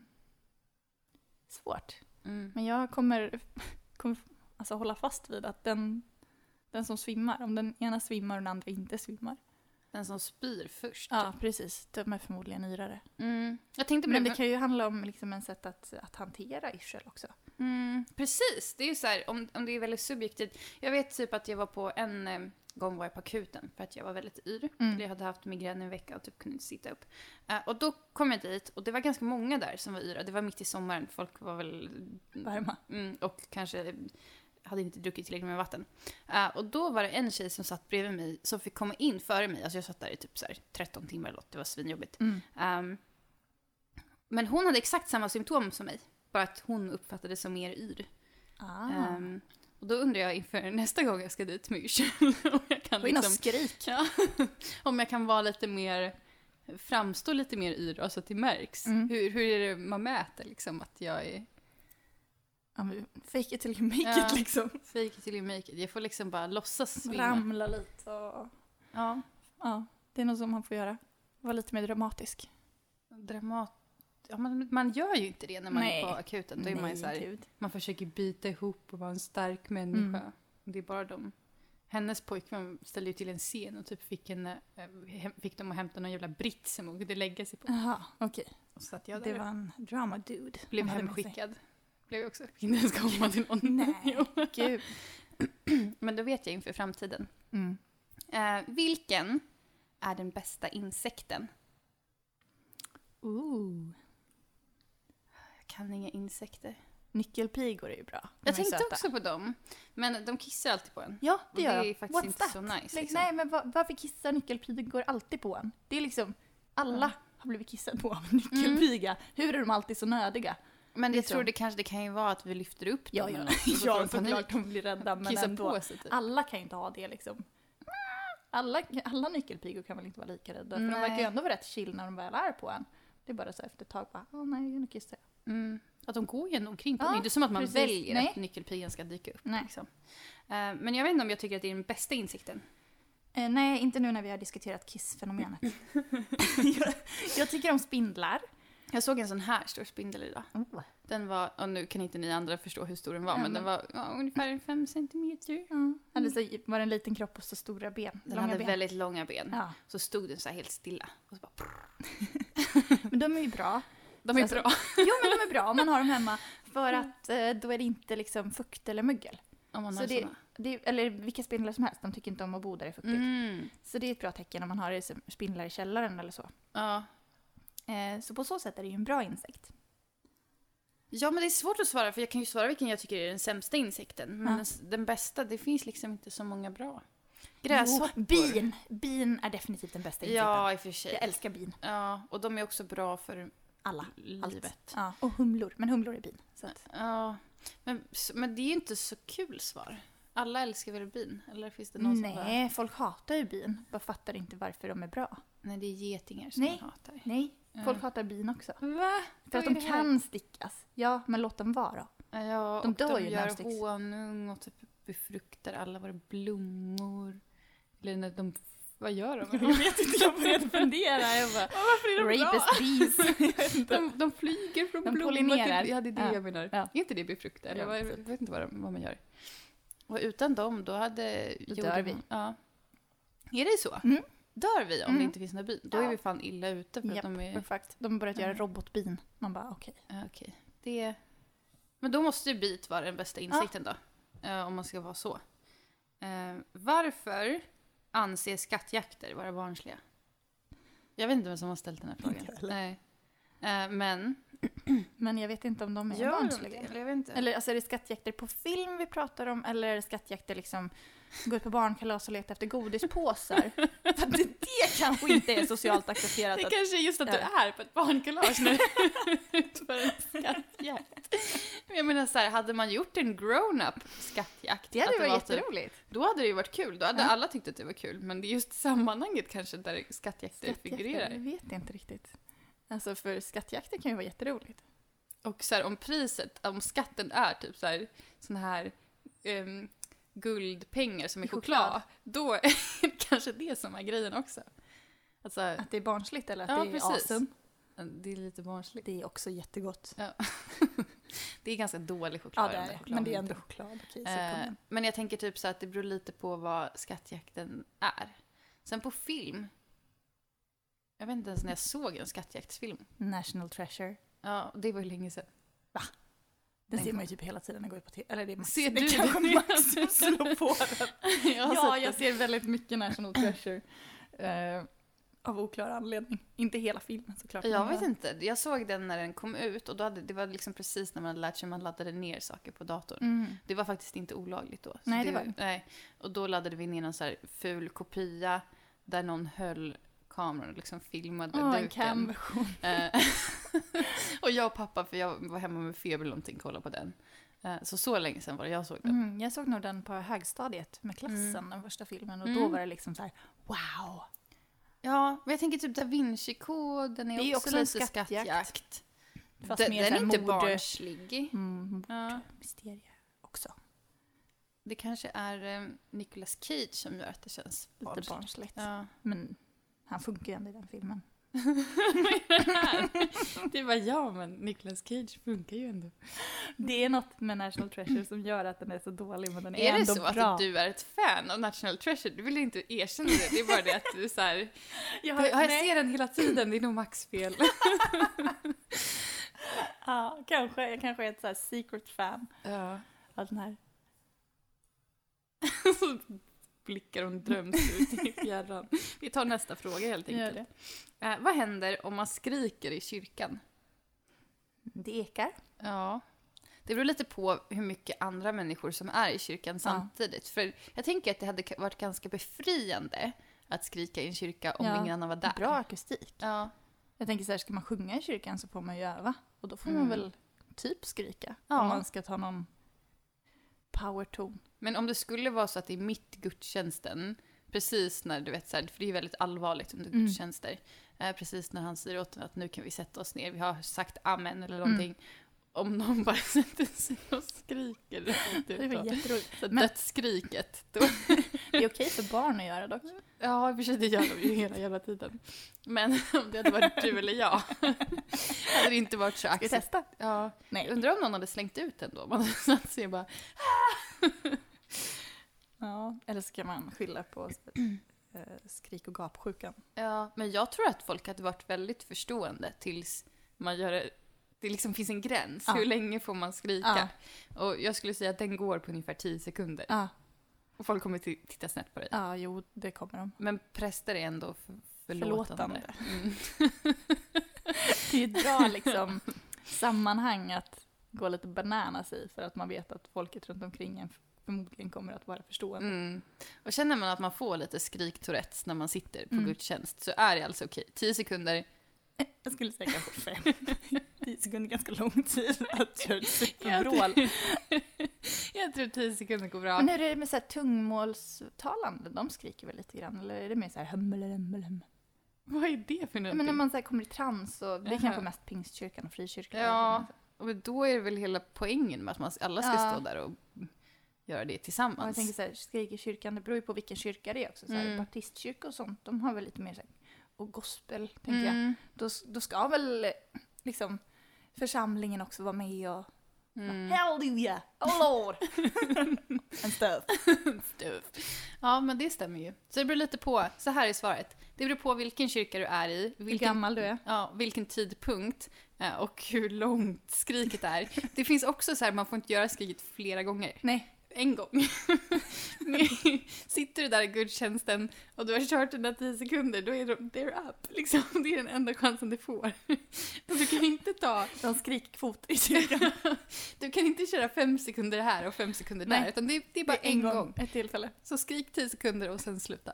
Svårt. Mm. Men jag kommer, kommer alltså hålla fast vid att den, den som svimmar, om den ena svimmar och den andra inte svimmar. Den som spyr först. Ja, precis. De är förmodligen yrare. Mm. Jag tänkte på Men det. det kan ju handla om liksom en sätt att, att hantera yrsel också. Mm, precis, det är ju så här, om, om det är väldigt subjektivt. Jag vet typ att jag var på en eh, gång var jag på akuten för att jag var väldigt yr. Mm. Jag hade haft migrän i en vecka och typ kunde inte sitta upp. Eh, och då kom jag dit och det var ganska många där som var yra. Det var mitt i sommaren, folk var väl... Varma. Mm, och kanske hade inte druckit tillräckligt med vatten. Eh, och då var det en tjej som satt bredvid mig som fick komma in före mig. Alltså jag satt där i typ så här tretton timmar eller något, det var svinjobbigt. Mm. Um, men hon hade exakt samma symptom som mig. Bara att hon uppfattade det som mer yr. Ah. Um, och då undrar jag inför nästa gång jag ska dit med yrsel. om jag kan Gå in och liksom, skrik. ja, om jag kan vara lite mer, framstå lite mer yr, alltså att det märks. Mm. Hur, hur är det man mäter liksom att jag är Ja, men fake it till you make Ja. it liksom. fake it till you make it. Jag får liksom bara låtsas svimma. Ramla lite och... Ja, Ja, det är något som man får göra. Vara lite mer dramatisk. dramat. Ja, man, man gör ju inte det när man Nej. är på akuten. Då är man ju så här, gud. man försöker bita ihop och vara en stark människa. Mm. Det är bara de. Hennes pojkvän ställde ju till en scen och typ fick, en, eh, hem- fick dem att hämta någon jävla britt som hon kunde lägga sig på. Jaha, okej. Och så att jag Det där var en drama dude. blev hon hade med sig. hemskickad. Blev jag också. Fick inte ens komma till någon. Nej, Jo. gud. Men då vet jag inför framtiden. Mm. Eh, vilken är den bästa insekten? Ooh. Jag kan inga insekter. Nyckelpigor är ju bra. De Jag är tänkte söta. också på dem. Men de kissar alltid på en. Ja, Och det gör är jag. faktiskt What's inte that? så nice. Liksom, Liksom. Nej, men var, varför kissar nyckelpigor alltid på en? Det är liksom, alla Ja. har blivit kissade på av en nyckelpiga. Hur är de alltid så nödiga? Men jag liksom. tror det kanske det kan ju vara att vi lyfter upp dem. Ja, eller ja. något, och så får ja de panik. såklart de blir rädda, men Kissa ändå. på sig typ. Alla kan ju inte ha det liksom. Alla, alla nyckelpigor kan väl inte vara lika rädda? För de Nej. verkar ju ändå vara rätt chill när de väl är på en. Det är bara så här efter ett tag bara, åh nej, nu kissar jag. Mm. Att de går ju ändå omkring på Ja, det. Det är inte som att man precis. väljer Nej. att nyckelpigan ska dyka upp. Nej. Liksom. Eh, men jag vet inte om jag tycker att det är den bästa insikten. Eh, nej, inte nu när vi har diskuterat kissfenomenet. jag, jag tycker om spindlar. Jag såg en sån här stor spindel idag. Oh. Den var, och nu kan inte ni andra förstå hur stor den var, Ja, men men- den var ja, ungefär fem centimeter. Ja. Hade så, var det en liten kropp och så stora ben. Den långa hade ben. väldigt långa ben. Ja. Så stod den så här helt stilla. Och så bara, prr. Men de är ju bra. De är Alltså, bra. Jo, men de är bra om man har dem hemma. För att eh, då är det inte liksom fukt eller mögel. Om man Så har det, såna. det, eller vilka spindlar som helst, de tycker inte om att bo där det är fuktigt. Mm. Så det är ett bra tecken om man har det som spindlar i källaren eller så. Ja. Eh, så på så sätt är det ju en bra insekt. ja, men det är svårt att svara, för jag kan ju svara vilken jag tycker är den sämsta insekten. Men Ja. den, den bästa, det finns liksom inte så många bra. Gräshoppor. Jo, bin! Bin är definitivt den bästa insekten. Ja, i och för sig. Jag älskar bin. Ja, och de är också bra för Alla. livet. Ja. Och humlor. Men humlor är bin. Så att, Ja, men, men det är ju inte så kul svar. Alla älskar väl bin? Eller finns det någon som bara... nej, folk hatar ju bin. Bara fattar inte varför de är bra. Nej, det är getingar som Nej. man hatar. Nej, folk Ja. hatar bin också. Va? För Vad att är de det här? kan stickas. Ja, men låt dem vara. Ja, De och dör de ju när de gör sticks. honung och typ befruktar alla våra blommor. Eller när de... Vad gör de? Jag vet inte, jag började fundera. Jag bara, Varför är de bra? rapist bees. De, de flyger från De blommor pollinerar. till... Ja, det är det Ja. jag menar. Ja. Är inte det befrukta? Eller Ja, vad, jag precis. vet inte vad, de, vad man gör. Och utan dem, då hade... Då jorden- dör vi. Ja. Är det så? Mm. Dör vi om Mm. det inte finns några bin? Då Ja. är vi fan illa ute för Japp, att de är... Exakt. De har börjat göra Ja. robotbin. Man bara, okej. Ja, okej. Det... Men då måste ju bit vara den bästa insikten då. Eh, om man ska vara så. Eh, varför anses skattjakter vara barnsliga? Jag vet inte vem som har ställt den här frågan. Inte heller. Nej. Eh, men... Men jag vet inte om de är Gör de barnsliga. det? Eller jag vet inte. Eller alltså är det skattjakter på film vi pratar om eller är det skattjakter liksom gå ut på barnkalas och leta efter godispåsar. För det, det kanske inte är socialt accepterat. Det att, kanske är just att du är på ett barnkalas nu för en skattjakt. Men jag menar så här, hade man gjort en grown-up skattjakt, det hade att det varit var jätteroligt. Typ, då hade det ju varit kul. Då hade Ja. alla tyckt att det var kul. Men det är just sammanhanget kanske där skattjakter Skattjakter, figurerar. jag vet inte riktigt. Alltså för skattjakter kan ju vara jätteroligt. Och så här, om priset, om skatten är typ så här, sån här um, guldpengar som är I choklad, choklad. då är det kanske det som är grejen också. Alltså, Att det är barnsligt eller att Ja, det är precis. awesome. det är lite barnsligt. Det är också jättegott. Ja. Det är ganska dålig choklad. Ja, det den är där det. chokladen Men det är inte. ändå choklad. Okej, så Eh, kom igen. men jag tänker typ så att det beror lite på vad skattjakten är. Sen på film, jag vet inte ens när jag såg en skattjaktsfilm. National Treasure. Ja, det var ju länge sedan. Den Den ser kom- man ju typ hela tiden när går ut på tv. Eller det är Max. Ser det du kanske det? Max som slår på den. Jag har Ja, sett jag det. ser väldigt mycket National Treasure. Eh, av oklar anledning. Inte hela filmen såklart. Jag men vet inte, jag såg den när den kom ut och då hade, det var liksom precis när man hade lärt sig man laddade ner saker på datorn. Mm. Det var faktiskt inte olagligt då. Så Nej, det var det inte. Nej. Och då laddade vi ner någon så här ful kopia där någon höll kameran och liksom filmade Åh, en duken. cam-version. Eh, och jag och pappa, för jag var hemma med feber eller någonting, kollade på den. Eh, Så så länge sedan var det jag såg den. Mm, jag såg nog den på högstadiet med klassen, Mm. den första filmen. Och Mm. då var det liksom så här: wow! Ja, men jag tänker typ Da Vinci-koden är, Det är ju också, också en lite skattjakt. skattjakt. Fast den mer den så är här inte mord- barnslig. Mm, Ja. mysterier också. Det kanske är um, Nicolas Cage som gör att det känns Lite barnsligt. barnsligt. Ja. Men han funkar ju ändå i den filmen. Det var ja, men Nicolas Cage funkar ju ändå. Det är något med National Treasure som gör att den är så dålig, men den är, Är det ändå så bra. att du är ett fan av National Treasure? Du vill inte erkänna det. Det är bara det att du är så här, Jag, jag, jag nej. ser den hela tiden, det är nog Max fel. Ja, kanske. Jag kanske är ett så här secret fan Ja. av den här. Så blickar hon drömt ut i fjärran. Vi tar nästa fråga helt Gör enkelt. Eh, vad händer om man skriker i kyrkan? Det ekar. Ja. Det beror lite på hur mycket andra människor som är i kyrkan samtidigt. För jag tänker att det hade ka- varit ganska befriande att skrika i en kyrka om Ja. ingen annan var där. Bra akustik. Ja. Jag tänker så här, ska man sjunga i kyrkan så får man ju öva. Och då får Mm. man väl typ skrika. Ja. Om man ska ta någon powerton. Men om det skulle vara så att det är mitt gudstjänsten, precis när du vet så här, för det är ju väldigt allvarligt under Mm. gudstjänster, eh, precis när han säger åt en att nu kan vi sätta oss ner, vi har sagt amen eller någonting. Mm. Om någon bara sätter sig och skriker. Det var Typ, jätteroligt. så Men dödsskriket. Då, det är okej för barn att göra dock. ja, i och för sig det gör de ju hela jävla tiden. Men om det hade varit du eller jag hade det inte varit så Ska vi accept. testa? Ja. Nej. Undrar om någon hade slängt ut den då. Man hade satt sig och bara, Ja, eller så kan man skylla på eh, skrik- och gapsjukan. ja, men jag tror att folk hade varit väldigt förstående tills man gör det, det liksom finns en gräns. Ja. Hur länge får man skrika? Och jag skulle säga att den går på ungefär tio sekunder. Ja, Och folk kommer t- titta snett på dig. ja jo, det kommer de. Men präster är ändå för, förlåtande. Förlåtande. Mm. Det är ju ett bra liksom, sammanhang att gå lite bananas i för att man vet att folket runt omkring en förmodligen kommer att vara förstående. Mm. Och känner man att man får lite skrik-tourettes när man sitter på Mm. gudstjänst så är det alltså okej. Tio sekunder. Jag skulle säga kanske fem. Tio sekunder är ganska lång tid att köra ett Jag supervrål. Jag tror tio sekunder går bra. Men hur är det med så här tungmålstalande? De skriker väl lite grann? Eller är det mer så här hum eller hum eller hum? Vad är det för Ja, någonting? men när man så här kommer i trans och det är Jaha. kanske mest pingstkyrkan och frikyrkan. Ja, och då är det väl hela poängen med att man alla ska Ja. stå där och göra det Och jag tillsammans. tänker så här, skrik i kyrkan, det beror ju på vilken kyrka det är också. Så här, Mm. baptistkyrka och sånt, de har väl lite mer så här, och gospel, tänker jag. Mm. Då, då ska väl liksom församlingen också vara med och Mm. Hallelujah, oh Lord! And stuff. Stuff. Ja, men det stämmer ju. Så det beror lite på, så här är svaret. Det beror på vilken kyrka du är i, Hur vilken, gammal du är. ja, vilken tidpunkt eh, och hur långt skriket är. Det finns också så här, man får inte göra skriket flera gånger. Nej, En gång. Sitter du där i gudstjänsten och du har kört dina tio sekunder, då är de, they're up. Liksom. Det är den enda chansen du får. Du kan inte ta... De skrikkvot i kyrkan. Du kan inte köra fem sekunder här och fem sekunder där, Nej. utan det är, det är bara Det är en en gång. gång. Ett tillfälle. Så skrik tio sekunder och sen sluta.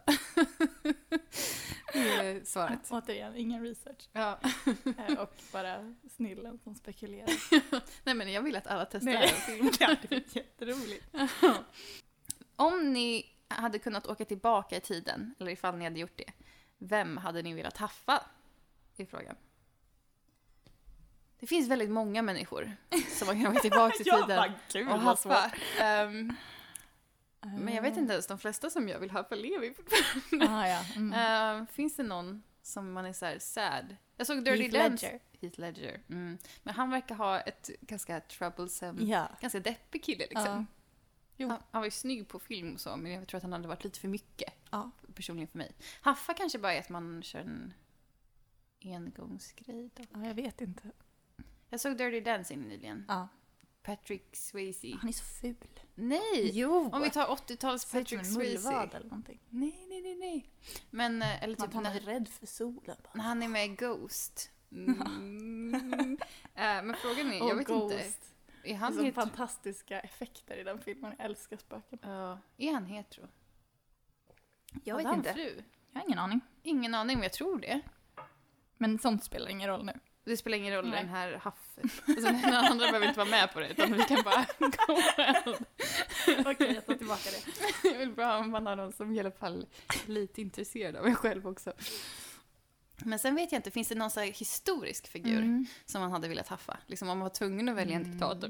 Det är svaret. Återigen, ingen research. Ja. Eh, Och bara snillen som spekulerar. Nej, men jag vill att alla testar Nej. det här. Det är jätteroligt. Om ni hade kunnat åka tillbaka i tiden, eller ifall ni hade gjort det, vem hade ni velat haffa? I frågan. Det finns väldigt många människor som man kan åka tillbaka i Ja, tiden vad kul, och vad svårt. haffa. Ehm, men jag vet inte ens, de flesta som jag vill haffa lever fortfarande. Ah, ja. Mm. Ehm, finns det någon som man är så här sad? Jag såg Dirty Heath Dance. Ledger. Heath Ledger. Mm. Men han verkar ha ett ganska troublesome, Ja. ganska deppig kille liksom. Ja. Jo. Han, han var ju snygg på film och så, men jag tror att han hade varit lite för mycket. Ja. Personligen för mig. Haffa kanske bara är att man kör en engångsgrej då. Ja, jag vet inte. Jag såg Dirty Dancing nyligen. Ja. Patrick Swayze. Han är så ful. Nej! Jo! Om vi tar åttio-tals Ser ut som Patrick en mullvad Swayze. eller någonting. Nej, nej, nej, nej. Men, eh, eller Typ typ han är när, rädd för solen. Bara. när han är med i Ghost. Mm. Eh, men frågan är, jag Och vet Ghost. inte. Är Det är han så hetero? fantastiska effekter i den filmen. Jag älskar spöken. Ja, är han hetero? Jag Hade vet han inte. Fru? Jag har ingen aning. Ingen aning, men jag tror det. Men sånt spelar ingen roll nu. Det spelar ingen roll i Nej. den här haffen. Alltså, den andra behöver inte vara med på det, utan vi kan bara gå själv. Okej, jag tar tillbaka det. Jag vill bara om man har någon som i alla fall är lite intresserad av mig själv också. Men sen vet jag inte, finns det någon så här historisk figur Mm. som man hade velat haffa? Liksom om man var tvungen att välja en Mm. diktator.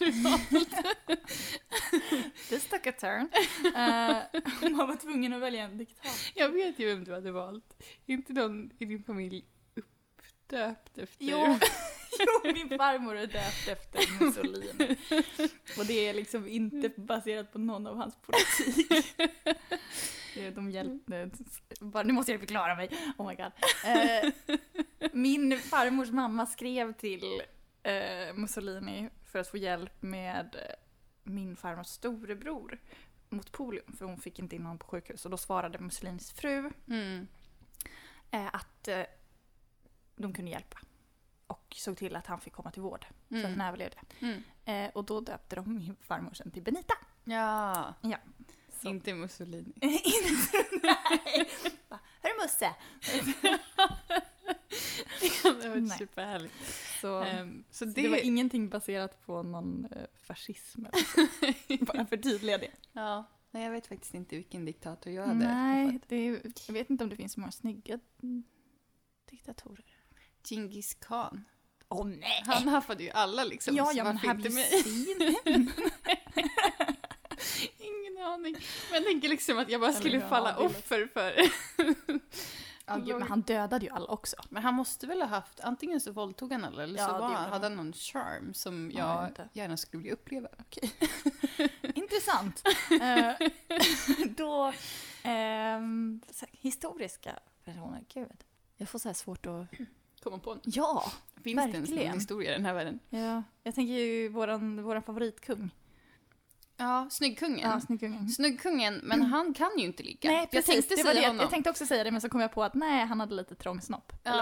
This took a turn. Uh, man var tvungen att välja en diktator. Jag vet ju vem du hade valt. Inte någon i din familj uppdöpt efter... Jo, jo, min farmor är döpt efter Mussolini. Och det är liksom inte baserat på någon av hans politik. De hjälpte... Bara, nu måste jag förklara mig. Oh my god. Eh, min farmors mamma skrev till eh, Mussolini för att få hjälp med eh, min farmors storebror mot polio. För hon fick inte in honom på sjukhus. Och då svarade Mussolinis fru Mm. eh, att eh, de kunde hjälpa. Och såg till att han fick komma till vård. Mm. Så att han överlevde. Mm. Eh, och då döpte de min farmor sen till Benita. Ja, Ja. Så. inte Mussolini. Nej. Hörru Musse! Det var Nej. superhärligt. Så, Um, så så det, det var ingenting baserat på någon eh, fascism. Eller så. Bara förtydliga det. Ja, nej, jag vet faktiskt inte vilken diktator jag hade Nej, haffat. det är, jag vet inte om det finns så många snygga mm, diktatorer. Genghis Khan. Åh oh, nej! Han haffade ju alla liksom. Ja, så ja, men varför have inte you mig? seen? Ingen aning. Men jag tänker liksom att jag bara Eller skulle hur, falla ja, det är offer för... Ja, gud, men han dödade ju alla också. Men han måste väl ha haft, antingen så våldtog han alla eller Ja, så det var gjorde han, han. hade han någon charm som Ja, jag jag vet inte. gärna skulle vilja uppleva. Intressant. Eh, då, ehm, så här, historiska personer, gud. Jag får så här svårt att... Komma på en. Ja, Finns det ens verkligen. någon historia i den här världen? ja. Jag tänker ju våran, våran favoritkung. Ja, Snyggkungen. Ja, snyggkungen. Snyggkungen, men han kan ju inte ligga. Nej, precis. jag tänkte det var säga det. honom. Jag tänkte också säga det, men så kom jag på att nej, han hade lite trång snopp. Ja.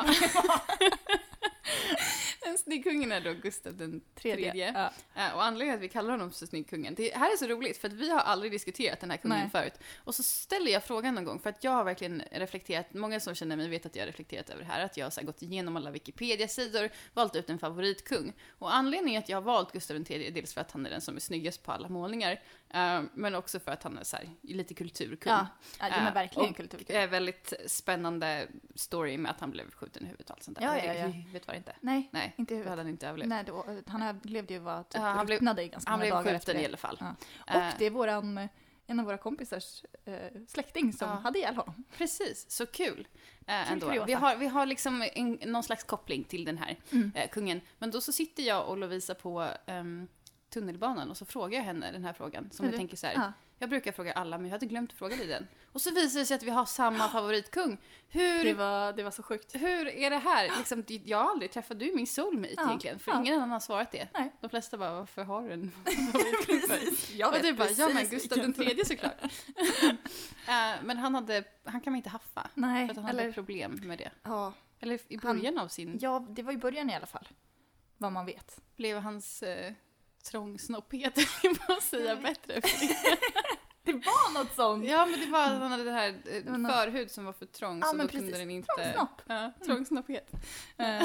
Snyggkungen är då Gustav den tredje. Tredje. Ja. Eh, Och anledningen att vi kallar honom för Snyggkungen, det här är så roligt för att vi har aldrig diskuterat den här kungen Nej. förut. Och så ställer jag frågan någon gång, för att jag har verkligen reflekterat, många som känner mig vet att jag har reflekterat över det här, att jag har så här gått igenom alla Wikipedia-sidor, valt ut en favoritkung. Och anledningen att jag har valt Gustav den tredje är dels för att han är den som är snyggast på alla målningar, eh, men också för att han är så här, lite kulturkung. Ja, ja, men Eh, verkligen och kulturkung. är väldigt spännande story med att han blev skjuten i huvudet och allt sånt där. Ja, Men ja, det- ja. Huvudet var det inte. Nej, Nej, inte i då hade huvudet. han inte överlevt. Nej, då, han överlevde ju var typ Ja, han blev- ruttnade i ganska Han många blev dagar efter skjuten i det. alla fall. Ja. Eh, Och det är våran, en av våra kompisars eh, släkting som Ja. hade ihjäl honom. Precis, så kul. Eh, ändå. kuriosa. Vi har, vi har liksom en, någon slags koppling till den här Mm. eh, kungen. Men då så sitter jag och Lovisa på ehm, tunnelbanan och så frågar jag henne den här frågan. Som Är jag du- tänker så här, Ja. jag brukar fråga alla men jag hade glömt att fråga dig den. Och så visar det sig att vi har samma favoritkung. Hur, Det, var, det var så sjukt. hur är det här? Liksom, det- jag har aldrig träffat, du är min soulmate Ja. egentligen. För Ja. ingen annan har svarat det. Nej. De flesta bara, varför har du en favoritkung? för? Precis. Jag och vet du bara, ja men precis Gustav den vilken- tredje såklart. Eh, men han hade, han kan man inte haffa. Nej, För att han hade eller... problem med det. Ja, Eller i början av sin, ja, det var i början i alla fall. Vad man vet. blev hans eh, trångsnoppighet, jag vill bara säga, bättre för det. Det var något sånt! Ja, men det var att han hade det här eh, Det var något- förhud som var för trång, Ja, så men då kunde precis. den inte... Trångsnopp. Ja, trångsnoppighet. Eh,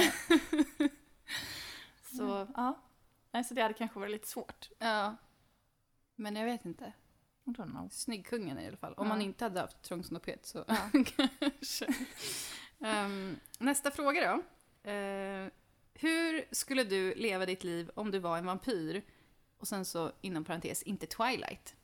Så, ja. Nej, så det hade kanske varit lite svårt. ja. Men jag vet inte. I don't know. Snyggkungen i alla fall. Om Ja. man inte hade haft trångsnoppighet så Ja. kanske. Um, nästa fråga då. Uh, hur skulle du leva ditt liv om du var en vampyr? Och sen så inom parentes, inte Twilight.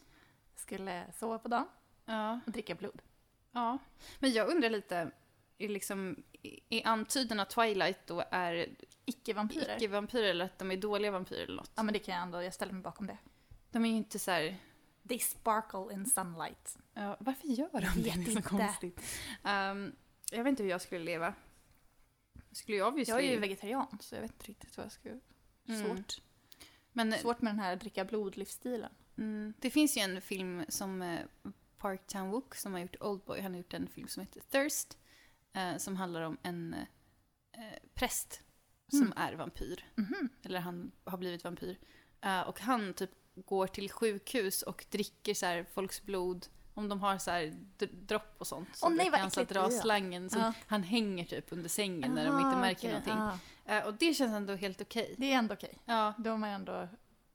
Skulle sova på dagen Ja. och dricka blod. Ja. Men jag undrar lite, är liksom, är antydan att Twilight då är Icke-vampyrer. icke-vampyrer eller att de är dåliga vampyrer eller något? Ja, men det kan jag ändå, jag ställer mig bakom det. De är ju inte så här... They sparkle in sunlight. Ja, varför gör de det? vet Det är så inte. konstigt. Um, jag vet inte hur jag skulle leva. Jag skulle ju obviously... Jag är ju vegetarian, så jag vet inte riktigt vad jag ska... Mm. Svårt. Men Svårt med den här dricka blod-livsstilen. mm, det finns ju en film som eh, Park Chan-wook som har gjort Oldboy. Han har gjort en film som heter Thirst. Eh, som handlar om en eh, präst som Mm. är vampyr. Mhm. Eller han har blivit vampyr. Eh, och han typ går till sjukhus och dricker så här folks blod. Om de har så här d- dropp och sånt. Så Åh, nej, brukar vad han så äckligt. dra Ja. slangen. Så Ja. han hänger typ under sängen när de Aha, inte märker okej. någonting. Ja. Eh, och det känns ändå helt okej. Det är ändå okej. Ja, Då har man ändå...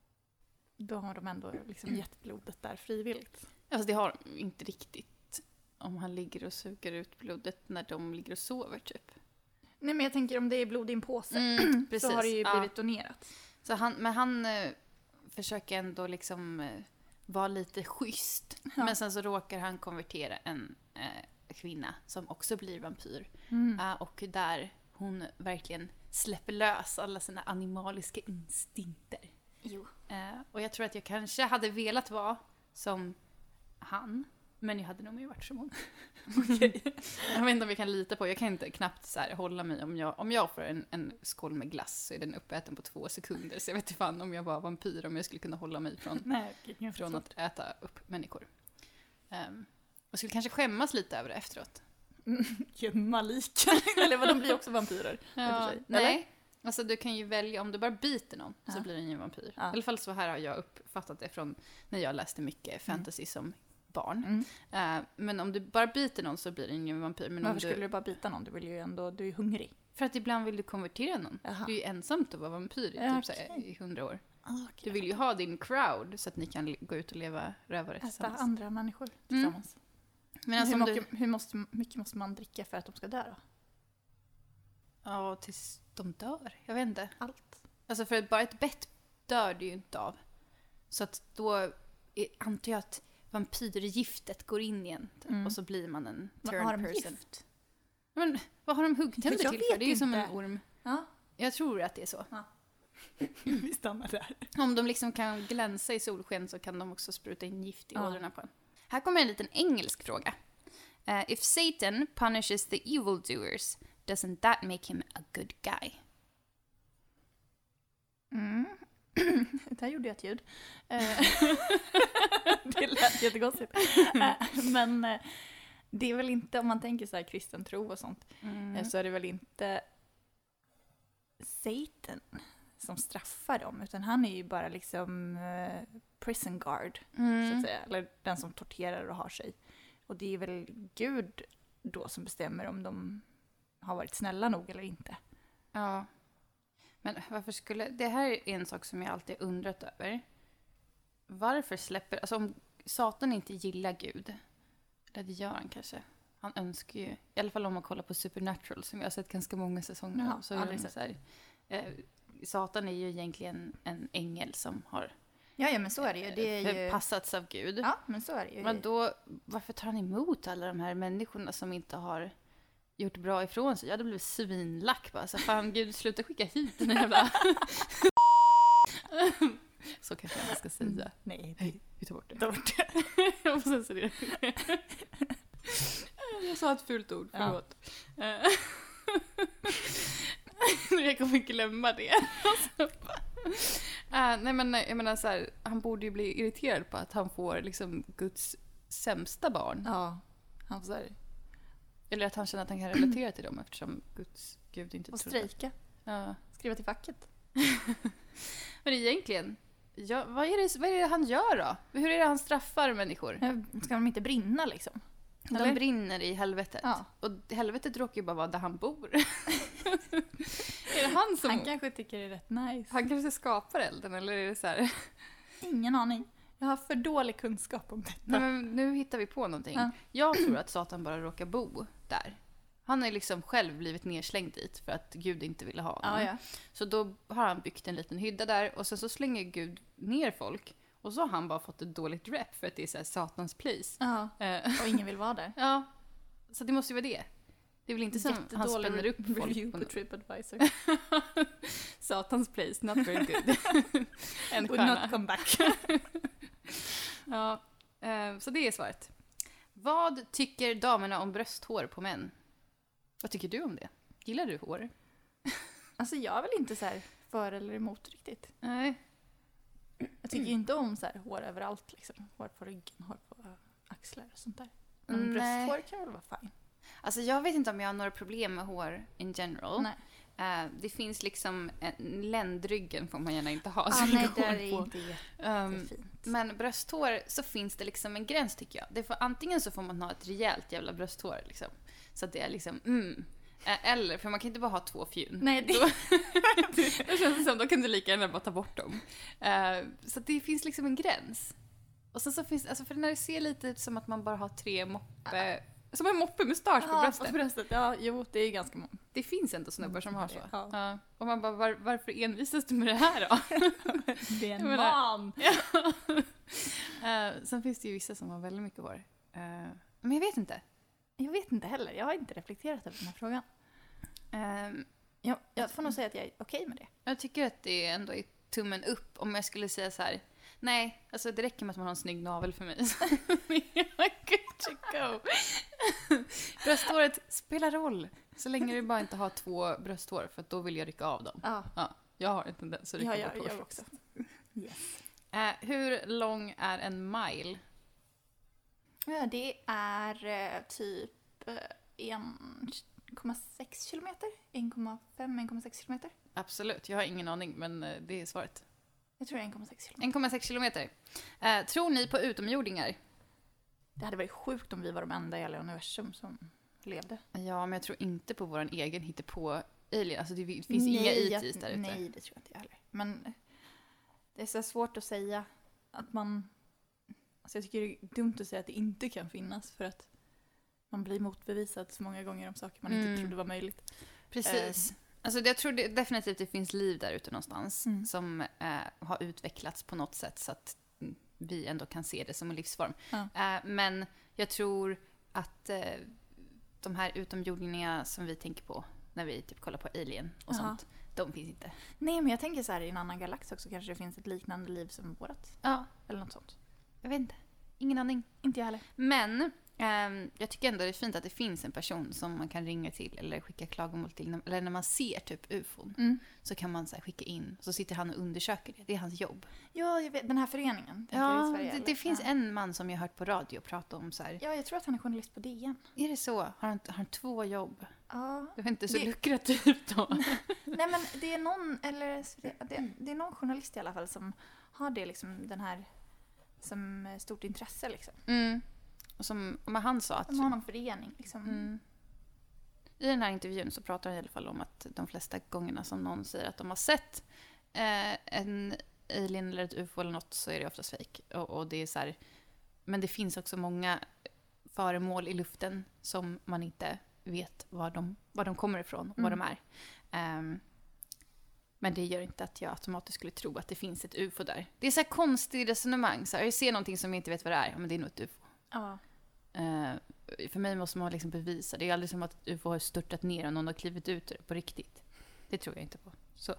Då har de ändå liksom gett blodet där frivilligt. alltså det har de inte riktigt. Om han ligger och suger ut blodet när de ligger och sover typ. Nej, men jag tänker om det är blod i en påse. Mm, precis. Så har det ju Ja. blivit donerat. Så han, men han eh, försöker ändå liksom eh, vara lite schysst. Ja. Men sen så råkar han konvertera en eh, kvinna som också blir vampyr. Mm. Eh, och där hon verkligen släpper lös alla sina animaliska instinkter. Jo. Eh, och jag tror att jag kanske hade velat vara som han. Men jag hade nog mer varit som hon. Okej. Jag vet inte om jag kan lita på. Jag kan inte knappt så här hålla mig. Om jag, om jag får en, en skål med glass så är den uppäten på två sekunder. Så jag vet inte fan om jag var vampyr. Om jag skulle kunna hålla mig från, Nej, okej. från att äta upp människor. Um, jag skulle kanske skämmas lite över det efteråt. Gömma liken. Eller vad, de blir också vampyrer. Ja, sig. nej. Alltså du kan ju välja, om du bara biter någon så Ja. blir den ju en vampyr. Ja. I alla fall så här har jag uppfattat det från när jag läste mycket fantasy som barn. Mm. Uh, men om du bara biter någon så blir den ju en vampyr. Men Varför om du, skulle du bara bita någon? Du vill ju ändå, du är hungrig. För att ibland vill du konvertera någon. Jaha. Det är ju ensamt att vara vampyr i, Ja, typ, så här, okej. i hundra år. Okay. Du vill ju ha din crowd så att ni kan le- gå ut och leva rövare Äta tillsammans. andra människor tillsammans. Men alltså hur, om du, mycket, hur måste, mycket måste man dricka för att de ska dö då? ja, tills de dör. Jag vet inte. Allt. Alltså för att bara ett bett dör du ju inte av. Så att då är, antar jag att vampyrgiftet går in igen. Typ, Mm. och så blir man en Vad turn har de person. gift? Men vad har de huggtänder Men jag till för? vet Det är ju som inte. en orm. Ja. Jag tror att det är så. Vi stannar där. Om de liksom kan glänsa i solsken så kan de också spruta in gift i Ja. ådrorna på en. Här kommer en liten engelsk fråga. Uh, if Satan punishes the evildoers, doesn't that make him a good guy? Mm. Där gjorde jag ett ljud. Eh, det lät jättekonstigt. Eh, Men eh, det är väl inte, om man tänker så här kristen tro och sånt, eh, så är det väl inte Satan som straffar dem, utan han är ju bara liksom eh, prison guard, så Mm. att säga. Eller den som torterar och har sig. Och det är väl Gud då som bestämmer om de har varit snälla nog eller inte. Ja. Men varför skulle... Det här är en sak som jag alltid undrat över. Varför släpper... Alltså om Satan inte gillar Gud, eller det gör han kanske. Han önskar ju... I alla fall om man kollar på Supernatural som jag har sett ganska många säsonger Jaha, av. Så är aldrig det sett. så här, eh, Satan är ju egentligen en ängel som har Ja, ja men så är det ju. Det är ju... förpassats av Gud. Ja, men så är det ju. Men då, varför tar han emot alla de här människorna som inte har gjort bra ifrån sig? Jag hade blivit svinlack bara. Så fan, Gud, sluta skicka hit den jävla... Så kanske jag inte ska säga. Mm. Nej, Nej, vi tar bort det. ta bort det. Jag måste censurera. Jag sa ett fult ord, förlåt. Ja. Jag kommer glömma det. nej men jag menar så här, han borde ju bli irriterad på att han får liksom Guds sämsta barn. Ja, han får så här... Eller att han känner att han kan relatera till dem eftersom Guds Gud inte Och tror strejka. Ja. Skriva till facket. Men egentligen, ja, vad, är det, vad är det han gör då? Hur är det han straffar människor? Ska de inte brinna liksom? De Eller? brinner i helvetet. Ja. Och helvetet råkar ju bara vara där han bor. Är det han som... Han kanske tycker det är rätt nice. Han kanske skapar elden, eller är det så här... Ingen aning. Jag har för dålig kunskap om detta. Nej, men nu hittar vi på någonting. Ja. Jag tror att Satan bara råkar bo där. Han har liksom själv blivit nedslängd dit för att Gud inte ville ha honom. Ja, ja. Så då har han byggt en liten hydda där och sen så slänger Gud ner folk. Och så har han bara fått ett dåligt rep för att det är så här Satans place. Ja, Eh, och ingen vill vara där. ja, så det måste ju vara det. Det är väl inte som han spänner upp folk. review på På TripAdvisor. Satans place, not very good. En Would stjärna. not come back. Ja, eh, så det är svaret. Vad tycker damerna om brösthår på män? Vad tycker du om det? Gillar du hår? Alltså jag är väl inte så här för eller emot riktigt. Nej. Jag tycker ju inte om så här hår överallt liksom. Hår på ryggen, hår på axlar och sånt där. Men Nej. brösthår kan väl vara fine. Alltså jag vet inte om jag har några problem med hår in general. Nej. Eh, det finns liksom, en, ländryggen får man gärna inte ha. Ah, så nej, går det är på. inte Ehm, jättefint. Men brösthår så finns det liksom en gräns tycker jag. Det får, antingen så får man ha ett rejält jävla brösthår liksom. Så att det är liksom, mm. Eh, Eller, för man kan inte bara ha två fjun. Nej, det... Då, då känns det som, då kan du lika gärna bara ta bort dem. Eh, så att det finns liksom en gräns. Och sen så finns, alltså för när det ser lite ut som att man bara har tre moppe, som en moppe-mustasch på Ja, bröstet. på bröstet. Ja, jo, det är ju ganska många. Det finns ändå snubbar som har så. Ja. Ja. Och man bara, var, varför envisas du med det här då? Det är en Jag menar- man. uh, sen finns det ju vissa som har väldigt mycket hår. Uh, men jag vet inte. Jag vet inte heller. Jag har inte reflekterat över den här frågan. Um, Jag, jag får nog säga att jag är okej med det. jag tycker att det ändå är tummen upp om jag skulle säga så här. Nej, alltså det räcker med att man har en snygg navel för mig. Good to go. Brösthåret spelar roll. Så länge du bara inte har två brösthår, för att då vill jag rycka av dem. Ja, Ja, jag har en tendens att rycka ja, bort ja hår. jag också. Yes. Eh, hur lång är en mile? Ja, det är eh, typ eh, en komma sex kilometer. en komma fem, en komma sex kilometer. Absolut, jag har ingen aning, men eh, det är svaret. Jag tror det är en komma sex kilometer. en komma sex kilometer. Eh, tror ni på utomjordingar? Det hade varit sjukt om vi var de enda i hela universum som levde. Ja, men jag tror inte på vår egen hittepå alien. Alltså det finns inga E T's där ute. Nej, det tror jag inte jag heller. Men det är så svårt att säga att man... Alltså jag tycker det är dumt att säga att det inte kan finnas för att man blir motbevisad så många gånger om saker man Mm. inte trodde var möjligt. Precis. Alltså jag tror det, definitivt det finns liv där ute någonstans Mm. som eh, har utvecklats på något sätt så att mm, vi ändå kan se det som en livsform. Ja. Eh, men jag tror att eh, de här utomjordingarna som vi tänker på när vi typ kollar på Alien och Aha. sånt, de finns inte. Nej, men jag tänker så här, i en annan galax också kanske det finns ett liknande liv som vårat. Ja, Eller något sånt. jag vet inte. Ingen aning. Inte jag heller. Men ehm, jag tycker ändå det är fint att det finns en person som man kan ringa till eller skicka klagomål till. när- Eller när man ser typ ufon Mm. så kan man så här, skicka in. Så sitter han och undersöker det. Det är hans jobb. Ja, jag vet, den här föreningen. tänker Ja, du, i Sverige, det, eller? det finns ja. en man som jag har hört på radio prata om så här. Ja, jag tror att han är journalist på D N. Är det så? Har han, har han två jobb? Ja. Det är inte så Det- lukrativt då. Nej, men det är någon, eller det, det är någon journalist i alla fall som har det liksom, den här, som stort intresse liksom. Mm. Och som men han sa att... De har någon förening liksom. Mm. I den här intervjun så pratar han i alla fall om att de flesta gångerna som någon säger att de har sett eh, en alien eller ett ufo eller något så är det oftast fake. Och, och det är så här, men det finns också många föremål i luften som man inte vet var de, var de kommer ifrån och vad Mm. de är. Ehm, men det gör inte att jag automatiskt skulle tro att det finns ett ufo där. Det är så här konstigt resonemang. Så här, jag ser någonting som jag inte vet vad det är, ja, men det är nog ett ufo. Ja. Eh, för mig måste man liksom bevisa. Det är aldrig som att U F O har störtat ner och någon har klivit ut ur det på riktigt. Det tror jag inte på. Så.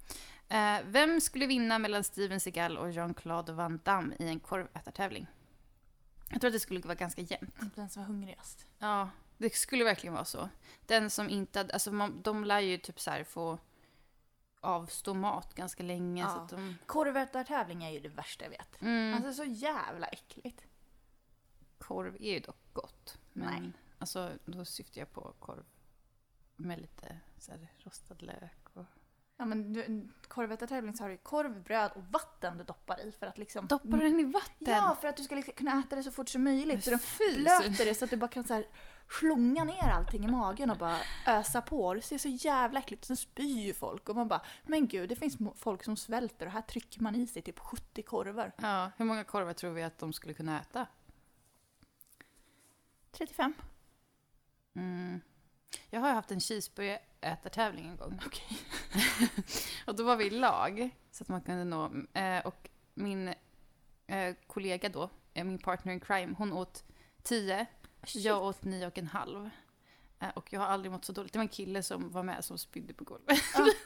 Eh, vem skulle vinna mellan Steven Seagal och Jean-Claude Van Damme i en korvätartävling? Jag tror att det skulle vara ganska jämnt. Den som var hungrigast. Ja, det skulle verkligen vara så. Den som inte... Alltså man, de lär ju typ så här få avstå mat ganska länge. Ja. Så att de... Korvätartävling är ju det värsta jag vet. Mm. Alltså så jävla äckligt. Korv är ju dock gott. Men Nej. alltså, då syftar jag på korv med lite så här, rostad lök. Och... Ja, men du, korvätartävling så har du korv, bröd och vatten du doppar i för att liksom... Doppar den i vatten? Ja, för att du ska liksom kunna äta det så fort som möjligt. Så de Fy. blöter det så att du bara kan så här slunga ner allting i magen och bara ösa på. Det ser så jävla äckligt ut. Sen spyr ju folk och man bara, men gud, det finns folk som svälter och här trycker man i sig typ sjuttio korvar. Ja, hur många korvar tror vi att de skulle kunna äta? trettiofem. Mm. Jag har haft en cheeseburger-ätartävling en gång. Okej. Och då var vi i lag, så att man kunde nå. Eh, och min eh, kollega då, eh, min partner in crime, hon åt tio. Shit. Jag åt nio och en halv. Eh, och jag har aldrig mått så dåligt. Det var en kille som var med som spydde på golvet.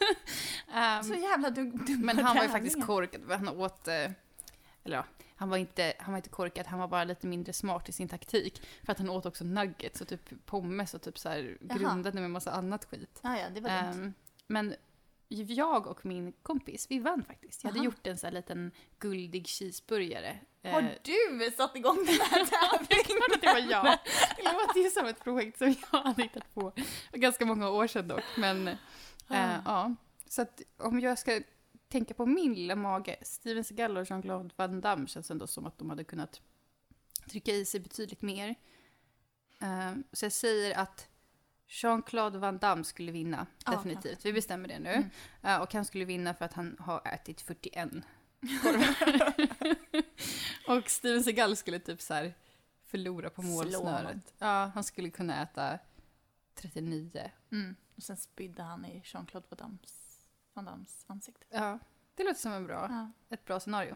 Ja. um, Så jävla dum, dum men han var ju faktiskt korkad. Han åt... Eh, eller ja, han var, inte, han var inte korkad. Han var bara lite mindre smart i sin taktik. För att han åt också nuggets och typ pommes och typ så här grundade med massa annat skit. Ja, ja, det var dumt. Um, men jag och min kompis, vi vann faktiskt. Jag hade Aha. gjort en sån här liten guldig cheeseburgare. Har Eh, du satt igång den här tävlingen? det var jag. Det låter ju som ett projekt som jag hade hittat på. För ganska många år sedan dock. Men eh, Ah. ja. Så att om jag ska tänka på min lilla mage. Steven Seagal och Jean-Claude Van Damme känns ändå som att de hade kunnat trycka i sig betydligt mer. Eh, så jag säger att Jean-Claude Van Damme skulle vinna, Ja, definitivt. kanske. Vi bestämmer det nu. Mm. Eh, och han skulle vinna för att han har ätit fyrtioen korvar. Och Steven Seagal skulle typ så här förlora på Slå målsnöret. honom. Ja, han skulle kunna äta trettionio. Mm. Och sen spydde han i Jean-Claude Van Dammes, Van Dammes ansikte. Ja, det låter som en bra, Ja. ett bra scenario.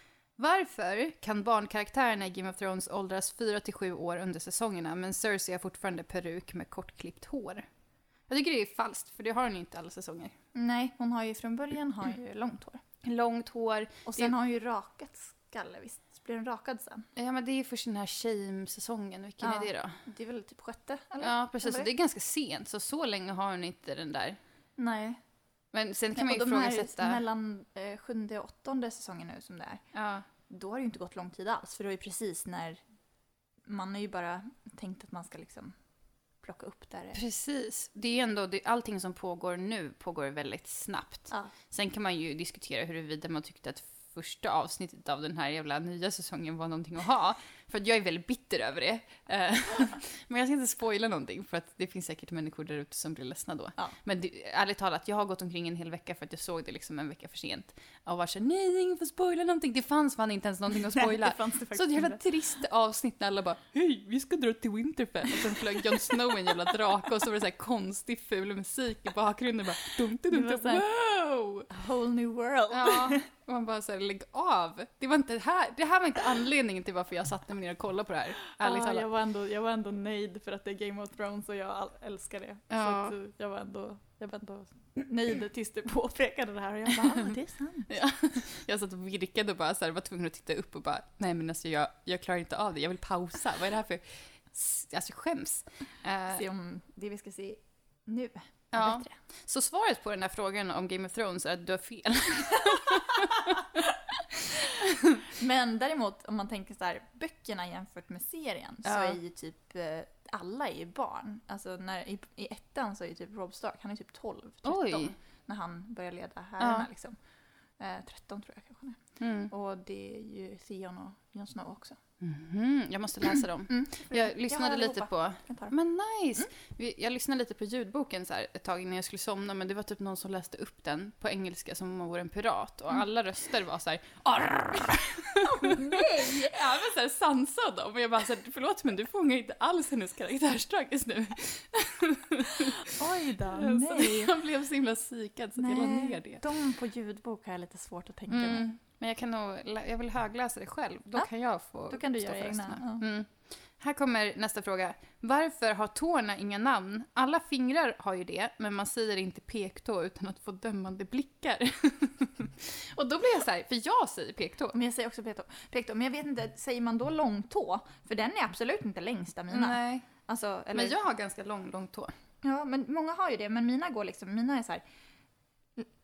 Varför kan barnkaraktärerna i Game of Thrones åldras fyra till sju år under säsongerna, men Cersei har fortfarande peruk med kortklippt hår? Jag tycker det är falskt, för det har hon ju inte alla säsonger. Nej, hon har ju från början har ju långt hår. Långt hår. Och sen Det- har hon ju rakat skalle, visst? Blir den rakad sen? Ja, men det är först den här Shame-säsongen. Vilken Ja. är det då? Det är väl typ sjätte, eller? Ja, precis. Eller? Så det är ganska sent, så så länge har hon inte den där. Nej. Men sen kan Nej, man och ju de här ifrågasätta... mellan eh, sjunde och åttonde säsongen nu som det är. Ja, Då har det ju inte gått lång tid alls. För då är det precis när man har ju bara tänkt att man ska liksom plocka upp där. det- precis. Det är ändå, det, allting som pågår nu pågår väldigt snabbt. Ja. Sen kan man ju diskutera huruvida man tyckte att första avsnittet av den här jävla nya säsongen var någonting att ha. För att jag är väldigt bitter över det. Eh, Men jag ska inte spoila någonting, för att det finns säkert människor där ute som blir ledsna då. Ja. Men det, ärligt talat, jag har gått omkring en hel vecka för att jag såg det liksom en vecka för sent. Och var så här, nej, ingen får spoila någonting. Det fanns fan inte ens någonting att Nej, spoila. det fanns det Så faktiskt ett jävla inte. trist avsnitt när alla bara, hej, vi ska dra till Winterfell. Och sen flög Jon Snow en jävla drake och så var det så här konstig, ful musik i bakgrunden. Bara, dumte, Det var dumte, så här- wow! A whole new world. Ja, och man bara såhär, lägg av. Det var inte det här, det här var inte anledningen till varför jag satte mig ner och kollade på det här. Ärligt Ja, talat. jag, var ändå, jag var ändå nöjd för att det är Game of Thrones och jag all- älskar det. Ja. Så att, eh, jag, var ändå, jag var ändå nöjd tills du påpekade det här och jag bara, ah, det är sant. Ja. Jag satt och virkade och bara så här, var tvungen att titta upp och bara, nej men alltså jag, jag klarar inte av det, jag vill pausa. Vad är det här för, alltså jag skäms. Eh, Se om det vi ska se nu är Ja. bättre. så svaret på den här frågan om Game of Thrones är att du har fel. Men däremot om man tänker så här, böckerna jämfört med serien så Ja. är ju typ eh, alla är ju barn. Alltså när, i, i ettan så är ju typ Robb Stark, han är typ tolv, tretton Oj. när han börjar leda härarna Ja. liksom. Eh, tretton tror jag kanske han Mm. är. Och det är ju Theon och Jon Snow också. Mhm, jag måste läsa dem. Mm. Jag lyssnade har lite allihopa. på... Jag kan ta dem. Men nice! Vi, jag lyssnade lite på ljudboken så här ett tag innan jag skulle somna, men det var typ någon som läste upp den på engelska som om man vore en pirat, och alla röster var så här. Arr! Nej! Ja, men så här sansad dem. Och jag bara så här, förlåt men du fångar inte alls hennes karaktärsdrag just nu. Oj då, Så nej. jag blev så himla psykad så att jag la ner det. De på ljudbok har jag lite svårt att tänka mig. Mm. Men jag kan nog, lä- jag vill högläsa det själv. Då Ja, kan jag få då kan du stå göra för egna, rösterna. ja. Mm. Här kommer nästa fråga. Varför har tårna inga namn? Alla fingrar har ju det, men man säger inte pektå utan att få dömande blickar. Och då blir jag så här, för jag säger pektå. Men jag säger också pektå. pektå. Men jag vet inte, säger man då långtå? För den är absolut inte längst av mina. Nej, Alltså, eller, men jag har ganska lång, lång tå. Ja, men många har ju det. Men mina går liksom, mina är så här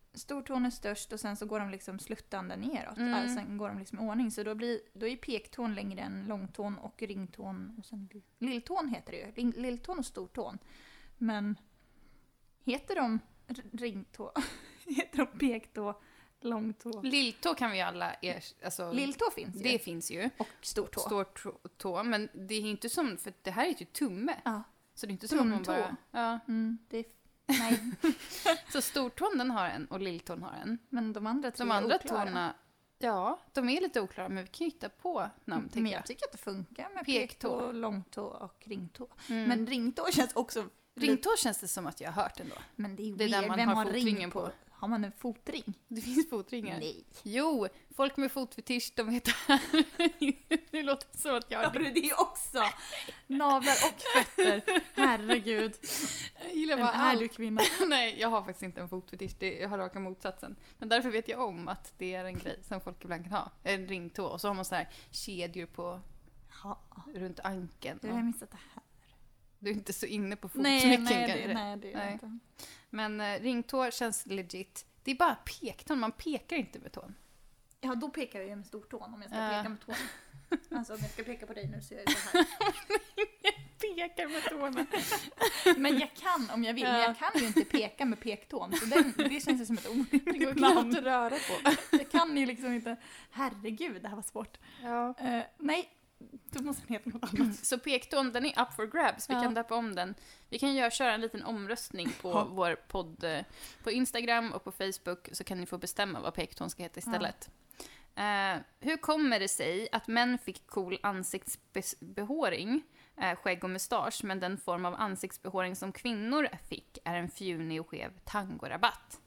stortån är störst och sen så går de liksom sluttande neråt. Mm. Alltså, sen går de liksom i ordning. Så då, blir, då är pektån längre än långtån och ringtån. Och sen lilltån heter det ju. Ring, lilltån och stortån. Men heter de r- ringtå? heter de pektå? Långtå? Lilltå kan vi alla er, alltså, Lilltå finns ju. det finns ju. Och stortå. Stortå, men det är inte som, för det här är ju tumme. Ja. Så det är inte som att man Tumtå. bara... Ja. Mm, det är, nej. Så stortån den har en och lilltån har en. Men de andra tre De är andra oklara. tårna, ja, de är lite oklara, men vi kan hitta på namn, Men tänker jag jag. tycker att det funkar med Pektå. pektå, långtå och ringtå. Mm. Men ringtå känns också... Ringtå känns det som att jag har hört ändå. Men det är ju Det är där weird. man Vem har har ring fotringen på? på. Har man en fotring? Det finns fotringar. Nej. Jo, folk med fotfetisch, de vet det låter som att jag Har du det också? Navlar och fötter. Herregud. Jag gillar Vem bara är allt. du kvinna? Nej, jag har faktiskt inte en fotfetisch. Det, jag har raka motsatsen. Men därför vet jag om att det är en grej som folk ibland kan ha. En ringtå. Och så har man så här kedjor på, Ja, runt ankeln. du har missat det här. Du är inte så inne på Nej, fotsmycken nej, kanske. det, nej, det är Nej. jag inte. Men eh, ringtå känns legit. Det är bara pektån, man pekar inte med tån. Ja, då pekar jag ju med stortån om jag ska Ja. peka med tån. Alltså om jag ska peka på dig nu så gör jag så här. Pekar med tårna. Men jag kan om jag vill, Ja. men jag kan ju inte peka med pektån. Så den, det känns ju som ett Det går orimligt namn. knappt att röra på. Jag kan ju liksom inte... Herregud, det här var svårt. Ja. Uh, nej, då måste den heta något annat. Så pektån, den är up for grabs. Vi Ja. kan döpa om den. Vi kan göra, köra en liten omröstning på Ja. vår podd eh, på Instagram och på Facebook, så kan ni få bestämma vad pektån ska heta istället. Eh, hur kommer det sig att män fick cool ansiktsbehåring, eh, skägg och mustasch, men den form av ansiktsbehåring som kvinnor fick är en fjunig och skev tangorabatt?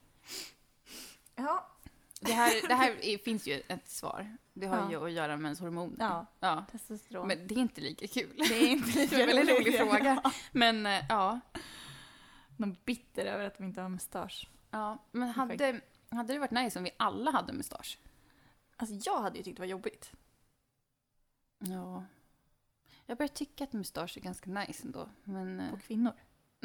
Ja, Det här, det här är, finns ju ett svar. Det har Ja. ju att göra med ens hormoner. ja, Ja. testosteron. Men det är inte lika kul. det är inte lika Det är en väldigt roligt. rolig fråga. Men eh, ja. De bitter över att de inte har mustasch. ja. Men hade, hade det varit nice om vi alla hade mustasch? Alltså jag hade ju tyckt det var jobbigt. Ja. Jag börjar tycka att mustasch är ganska nice ändå. Men, eh, På kvinnor.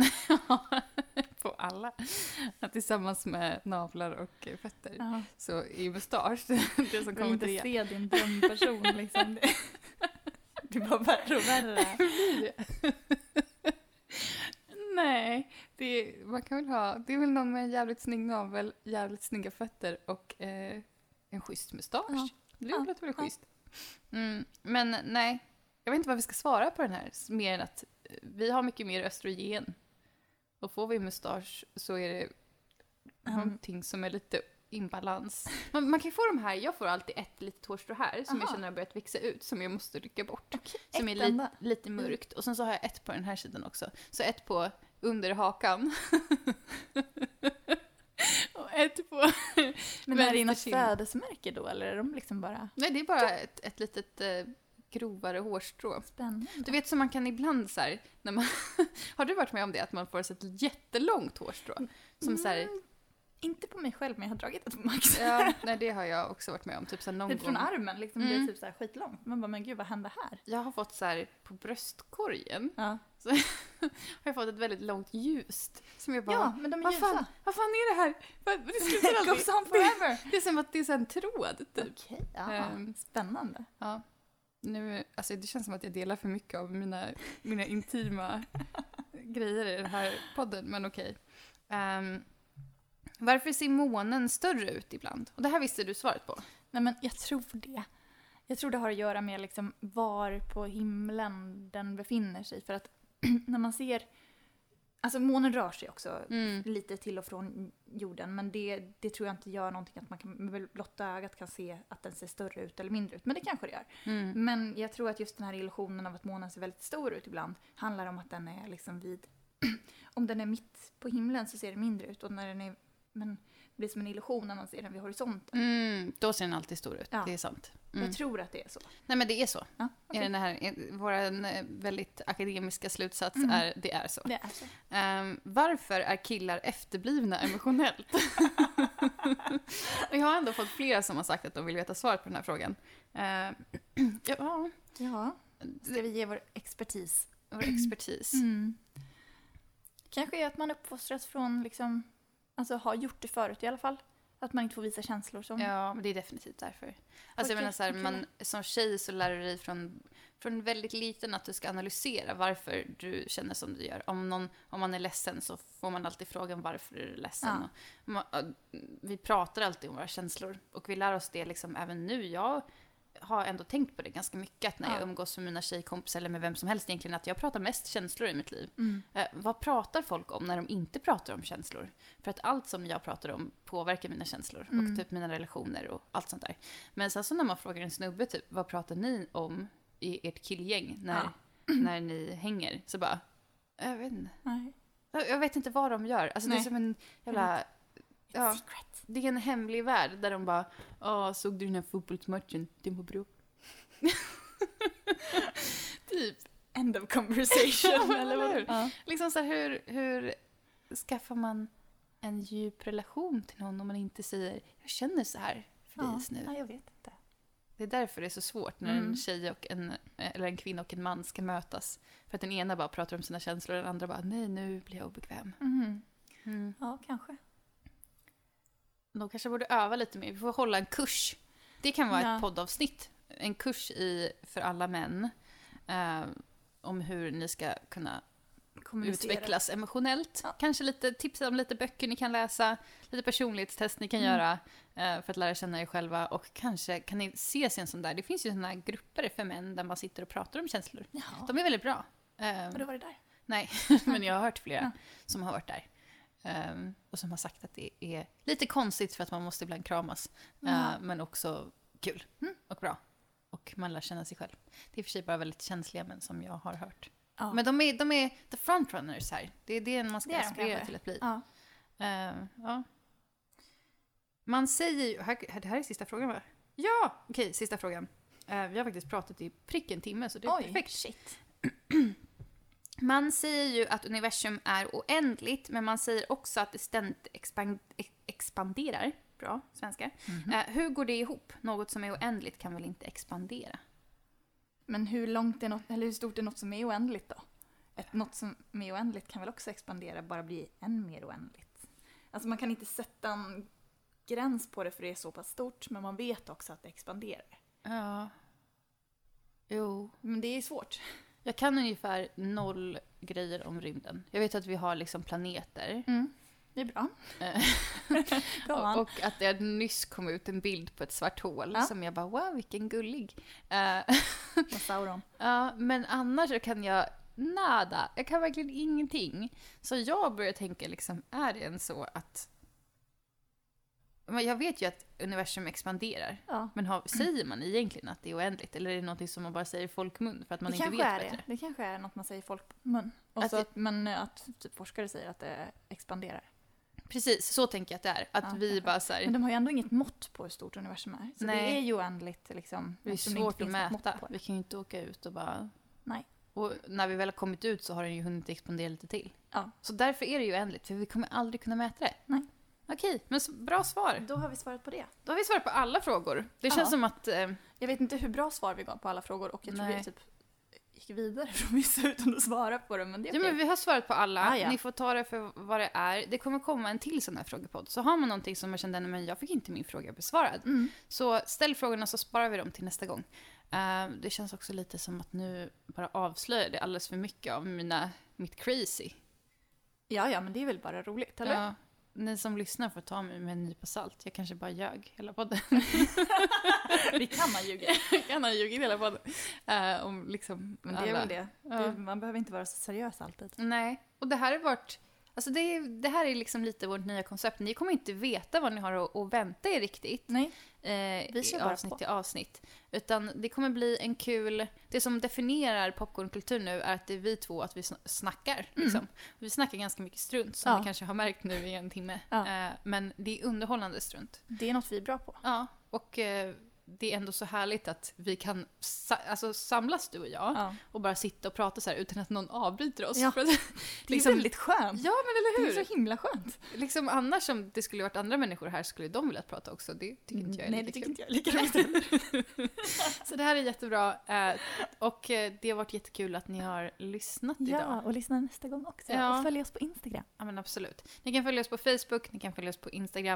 på alla. Att tillsammans med navlar och eh, fötter Ja. så är mustasch det som Du vill kommer inte till se din drömperson liksom. Det, det var värre och värre. Nej, det är, man kan väl ha, det är väl någon med en jävligt snygg navel, jävligt snygga fötter och eh, en schysst mustasch. Ja. Det Ja, låter väl ja. schysst. Mm, men nej, jag vet inte vad vi ska svara på den här, mer än att eh, vi har mycket mer östrogen. Och får vi mustasch så är det Mm. någonting som är lite imbalans. Man, man kan få de här, jag får alltid ett litet hårstrå här som jag Aha. känner har börjat växa ut, som jag måste rycka bort. Okej, Som är ett li- enda. lite mörkt. Och sen så har jag ett på den här sidan också. Så ett på under hakan. och ett på Men är det något vänsterkind. födelsemärke då eller är de liksom bara Nej, det är bara ett, ett litet eh, grovare hårstrå. spännande? Du vet som man kan ibland så här, när man har du varit med om det att man får ett jättelångt hårstrå som så här, Mm, inte på mig själv men jag har dragit det på Max. ja, nej det har jag också varit med om typ så här någon Typ från gång. armen liksom, det Mm. är typ så här skitlångt. Man bara, men gud vad hände här? Jag har fått så här på bröstkorgen Ja, har jag fått ett väldigt långt ljust som jag bara ja men de är vad ljusa. fan, vad fan är det här? Vad- Det slutar It aldrig. goes on forever. Det är som att det är så en tråd typ. Okej, ja. Ehm. Spännande. Ja. Nu, alltså det känns som att jag delar för mycket av mina, mina intima grejer i den här podden, men okej. Ehm, varför ser månen större ut ibland? Och det här visste du svaret på. Nej men jag tror det. Jag tror det har att göra med liksom var på himlen den befinner sig. För att när man ser... Alltså månen rör sig också Mm. lite till och från jorden. Men det, det tror jag inte gör någonting att man kan, med blotta ögat kan se att den ser större ut eller mindre ut. Men det kanske det gör. Mm. Men jag tror att just den här illusionen av att månen ser väldigt stor ut ibland handlar om att den är liksom vid... om den är mitt på himlen så ser det mindre ut. Och när den är... Men det blir som en illusion när man ser den vid horisonten. Mm, då ser den alltid stor ut, Ja. det är sant. Mm. Jag tror att det är så. Nej men det är så. Ja, Är den här, är- vår eh, väldigt akademiska slutsats Mm. är det är så. Det är så. Ehm, varför är killar efterblivna emotionellt? Och jag har ändå fått flera som har sagt att de vill veta svaret på den här frågan. Ehm, ja, Ja. Ska vi ge vår expertis? vår expertis. Mm. Kanske är att man uppfostras från liksom, alltså har gjort det förut i alla fall. Att man inte får visa känslor som... Ja, men det är definitivt därför. Alltså jag menar så här, man, som tjej så lär du dig från, från väldigt liten att du ska analysera varför du känner som du gör. Om, någon, om man är ledsen så får man alltid frågan varför är du ledsen. Ja. Och man, vi pratar alltid om våra känslor och vi lär oss det liksom även nu. Jag har ändå tänkt på det ganska mycket att när Ja. jag umgås med mina tjejkompisar eller med vem som helst egentligen att jag pratar mest känslor i mitt liv. Mm. Eh, vad pratar folk om när de inte pratar om känslor? För att allt som jag pratar om påverkar mina känslor Mm. och typ mina relationer och allt sånt där. Men sen så när man frågar en snubbe typ, vad pratar ni om i ert killgäng när, Ja. när ni hänger? Så bara, jag vet inte. Nej. Jag, jag vet inte vad de gör. Alltså det är Nej. som en jävla... Ja, Secret. det är en hemlig värld där de bara, ja, såg du den här fotbollsmatchen? Det var bra. Typ. End of conversation. Ja, eller hur? Ja. Liksom så här, hur, hur skaffar man en djup relation till någon om man inte säger jag känner så här för dig Ja. just nu. ja, jag vet inte. Det är därför det är så svårt när Mm. en tjej och en, eller en kvinna och en man ska mötas. För att den ena bara pratar om sina känslor och den andra bara nej, nu blir jag obekväm. Mm. Mm. Ja, kanske. De kanske borde öva lite mer. Vi får hålla en kurs. Det kan vara Ja. ett poddavsnitt. En kurs i, för alla män. Eh, om hur ni ska kunna Kommunicera. utvecklas emotionellt. Ja. Kanske lite tips om lite böcker ni kan läsa. Lite personlighetstest ni kan Mm. göra. eh, för att lära känna er själva. Och kanske kan ni ses i en sån där. Det finns ju såna här grupper för män där man sitter och pratar om känslor. Ja. De är väldigt bra. Eh, Har du varit där? Nej, men jag har hört flera Ja. som har varit där. Um, och som har sagt att det är lite konstigt för att man måste ibland kramas. Ja. Uh, men också kul Mm. och bra. Och man lär känna sig själv. Det är i och för sig bara väldigt känsliga män som jag har hört. Ja. Men de är, de är the frontrunners här. Det är det man ska Det är de aspirera kanske. till att bli. Ja. Uh, ja. Man säger ju... Här, det här är sista frågan, va? Ja! Okej, sista frågan. Uh, vi har faktiskt pratat i prick en timme, så det är Oj, perfekt. shit. Man säger ju att universum är oändligt, men man säger också att det ständigt expand- ex- expanderar. Bra svenska. Mhm. Eh, hur går det ihop? Något som är oändligt kan väl inte expandera? Men hur långt är något, eller hur stort är något som är oändligt då? Ett, något som är oändligt kan väl också expandera, bara bli än mer oändligt. Alltså man kan inte sätta en gräns på det för det är så pass stort, men man vet också att det expanderar. Ja. Jo. Men det är svårt. Jag kan ungefär noll grejer om rymden. Jag vet att vi har liksom planeter. Mm. Det är bra. Eh, Bra man. och, och att det nyss kom ut en bild på ett svart hål Ja. som jag bara, wow, vilken gullig. Eh, Och Sauron. Ja, men annars så kan jag nada. Jag kan verkligen ingenting. Så jag börjar tänka liksom, är det än så att... Men jag vet ju att universum expanderar. Ja. Men har, säger man egentligen att det är oändligt? Eller är det något som man bara säger i folkmun för att man Det inte kanske vet är bättre? det. Det kanske är något man säger i folkmun. Och Att så det- att, men att typ forskare säger att det expanderar. Precis, så tänker jag att det är. Att Ja, vi kanske. bara så här, Men de har ju ändå inget mått på hur stort universum är. Så Nej. det är ju oändligt liksom. det är eftersom det svårt inte att finns något mäta. mått på det. Vi kan ju inte åka ut och bara... Nej. Och när vi väl har kommit ut så har den ju hunnit expandera lite till. Ja. Så därför är det ju oändligt, för vi kommer aldrig kunna mäta det. Nej. Okej, men så, bra svar. Då har vi svarat på det. Då har vi svarat på alla frågor. Det känns Ja. som att... Eh, Jag vet inte hur bra svar vi gav på alla frågor och jag tror Nej. vi typ gick vidare från vissa utan att svara på dem. Men det är ja, okej. men vi har svarat på alla. Ah, ja. Ni får ta det för vad det är. Det kommer komma en till sån här frågepodd. Så har man någonting som man kände, men jag fick inte min fråga besvarad. Mm. Så ställ frågorna så sparar vi dem till nästa gång. Eh, det känns också lite som att nu bara avslöjar det alldeles för mycket av mina, mitt crazy. Ja, ja, men det är väl bara roligt, eller? Ja, ni som lyssnar får ta mig med en nypa salt. Jag kanske bara ljög hela podden. Det kan man ljuga. Jag kan ha ljugit hela podden. Eh, om liksom Men det är alla- väl det. Ja. det. Man behöver inte vara så seriös alltid. Nej, och det här är vårt... Alltså det, är, det här är liksom lite vårt nya koncept. Ni kommer inte veta vad ni har att, att vänta er riktigt Nej. eh, Vi kör i bara avsnitt på. till avsnitt. Utan det kommer bli en kul... Det som definierar popcornkultur nu är att det är vi två, att vi sn- snackar. Liksom. Vi snackar ganska mycket strunt, som Ja. ni kanske har märkt nu i en timme. Ja. Eh, men det är underhållande strunt. Det är något vi är bra på. Ja, och eh, det är ändå så härligt att vi kan sa- alltså, samlas, du och jag, Ja. och bara sitta och prata så här utan att någon avbryter oss. Ja. För att, Det är liksom- väldigt skönt. Ja, men eller hur? Det är så himla skönt. Liksom annars om det skulle varit andra människor här skulle de vilja prata också. Det tycker inte jag är Nej, det lika tycker kul. inte jag är lika roligt heller. Så det här är jättebra. Eh, och eh, det har varit jättekul att ni har lyssnat Ja, idag. och lyssna nästa gång också. Ja. Och följ oss på Instagram. Ja, men absolut. Ni kan följa oss på Facebook, ni kan följa oss på Instagram.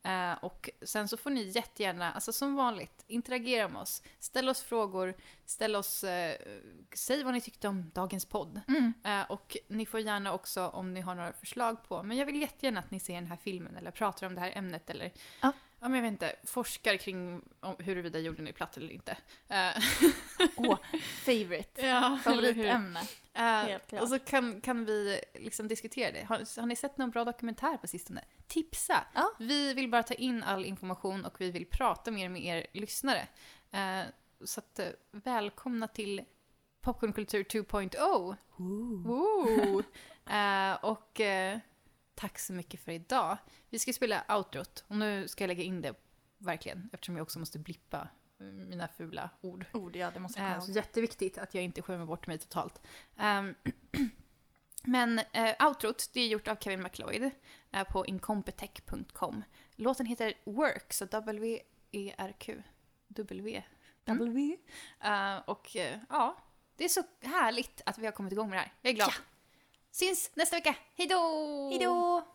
Eh, och sen så får ni jättegärna, alltså som vanligt, interagera med oss. Ställ oss frågor, ställ oss, eh, säg vad ni tyckte om dagens podd. Mm. Eh, och ni får gärna också, om ni har några förslag på, men jag vill jättegärna att ni ser den här filmen eller pratar om det här ämnet eller Ja. Ja, men jag vet inte, forskar kring om huruvida jorden är platt eller inte. Eh, Åh, favorite. ja, Favoritämne. Eh, Helt klart. och så kan, kan vi liksom diskutera det. Har, har ni sett någon bra dokumentär på sistone? Tipsa! Ja. Vi vill bara ta in all information och vi vill prata mer med er lyssnare. Eh, så att, eh, välkomna till Popcornkultur två punkt noll. Woo. Eh, och eh, tack så mycket för idag. Vi ska spela outrot och nu ska jag lägga in det verkligen eftersom jag också måste blippa mina fula ord. Ord, ja, det måste Eh, jag så komma ihåg. jätteviktigt att jag inte skämmer bort mig totalt. Um, men eh, outrot, det är gjort av Kevin MacLeod eh, på incompetech punkt com. Låten heter Work, så W E R Q. W. W. Uh, och eh, ja, det är så härligt att vi har kommit igång med det här. Jag är glad. Ja. Syns nästa vecka. Hej då! Hej då!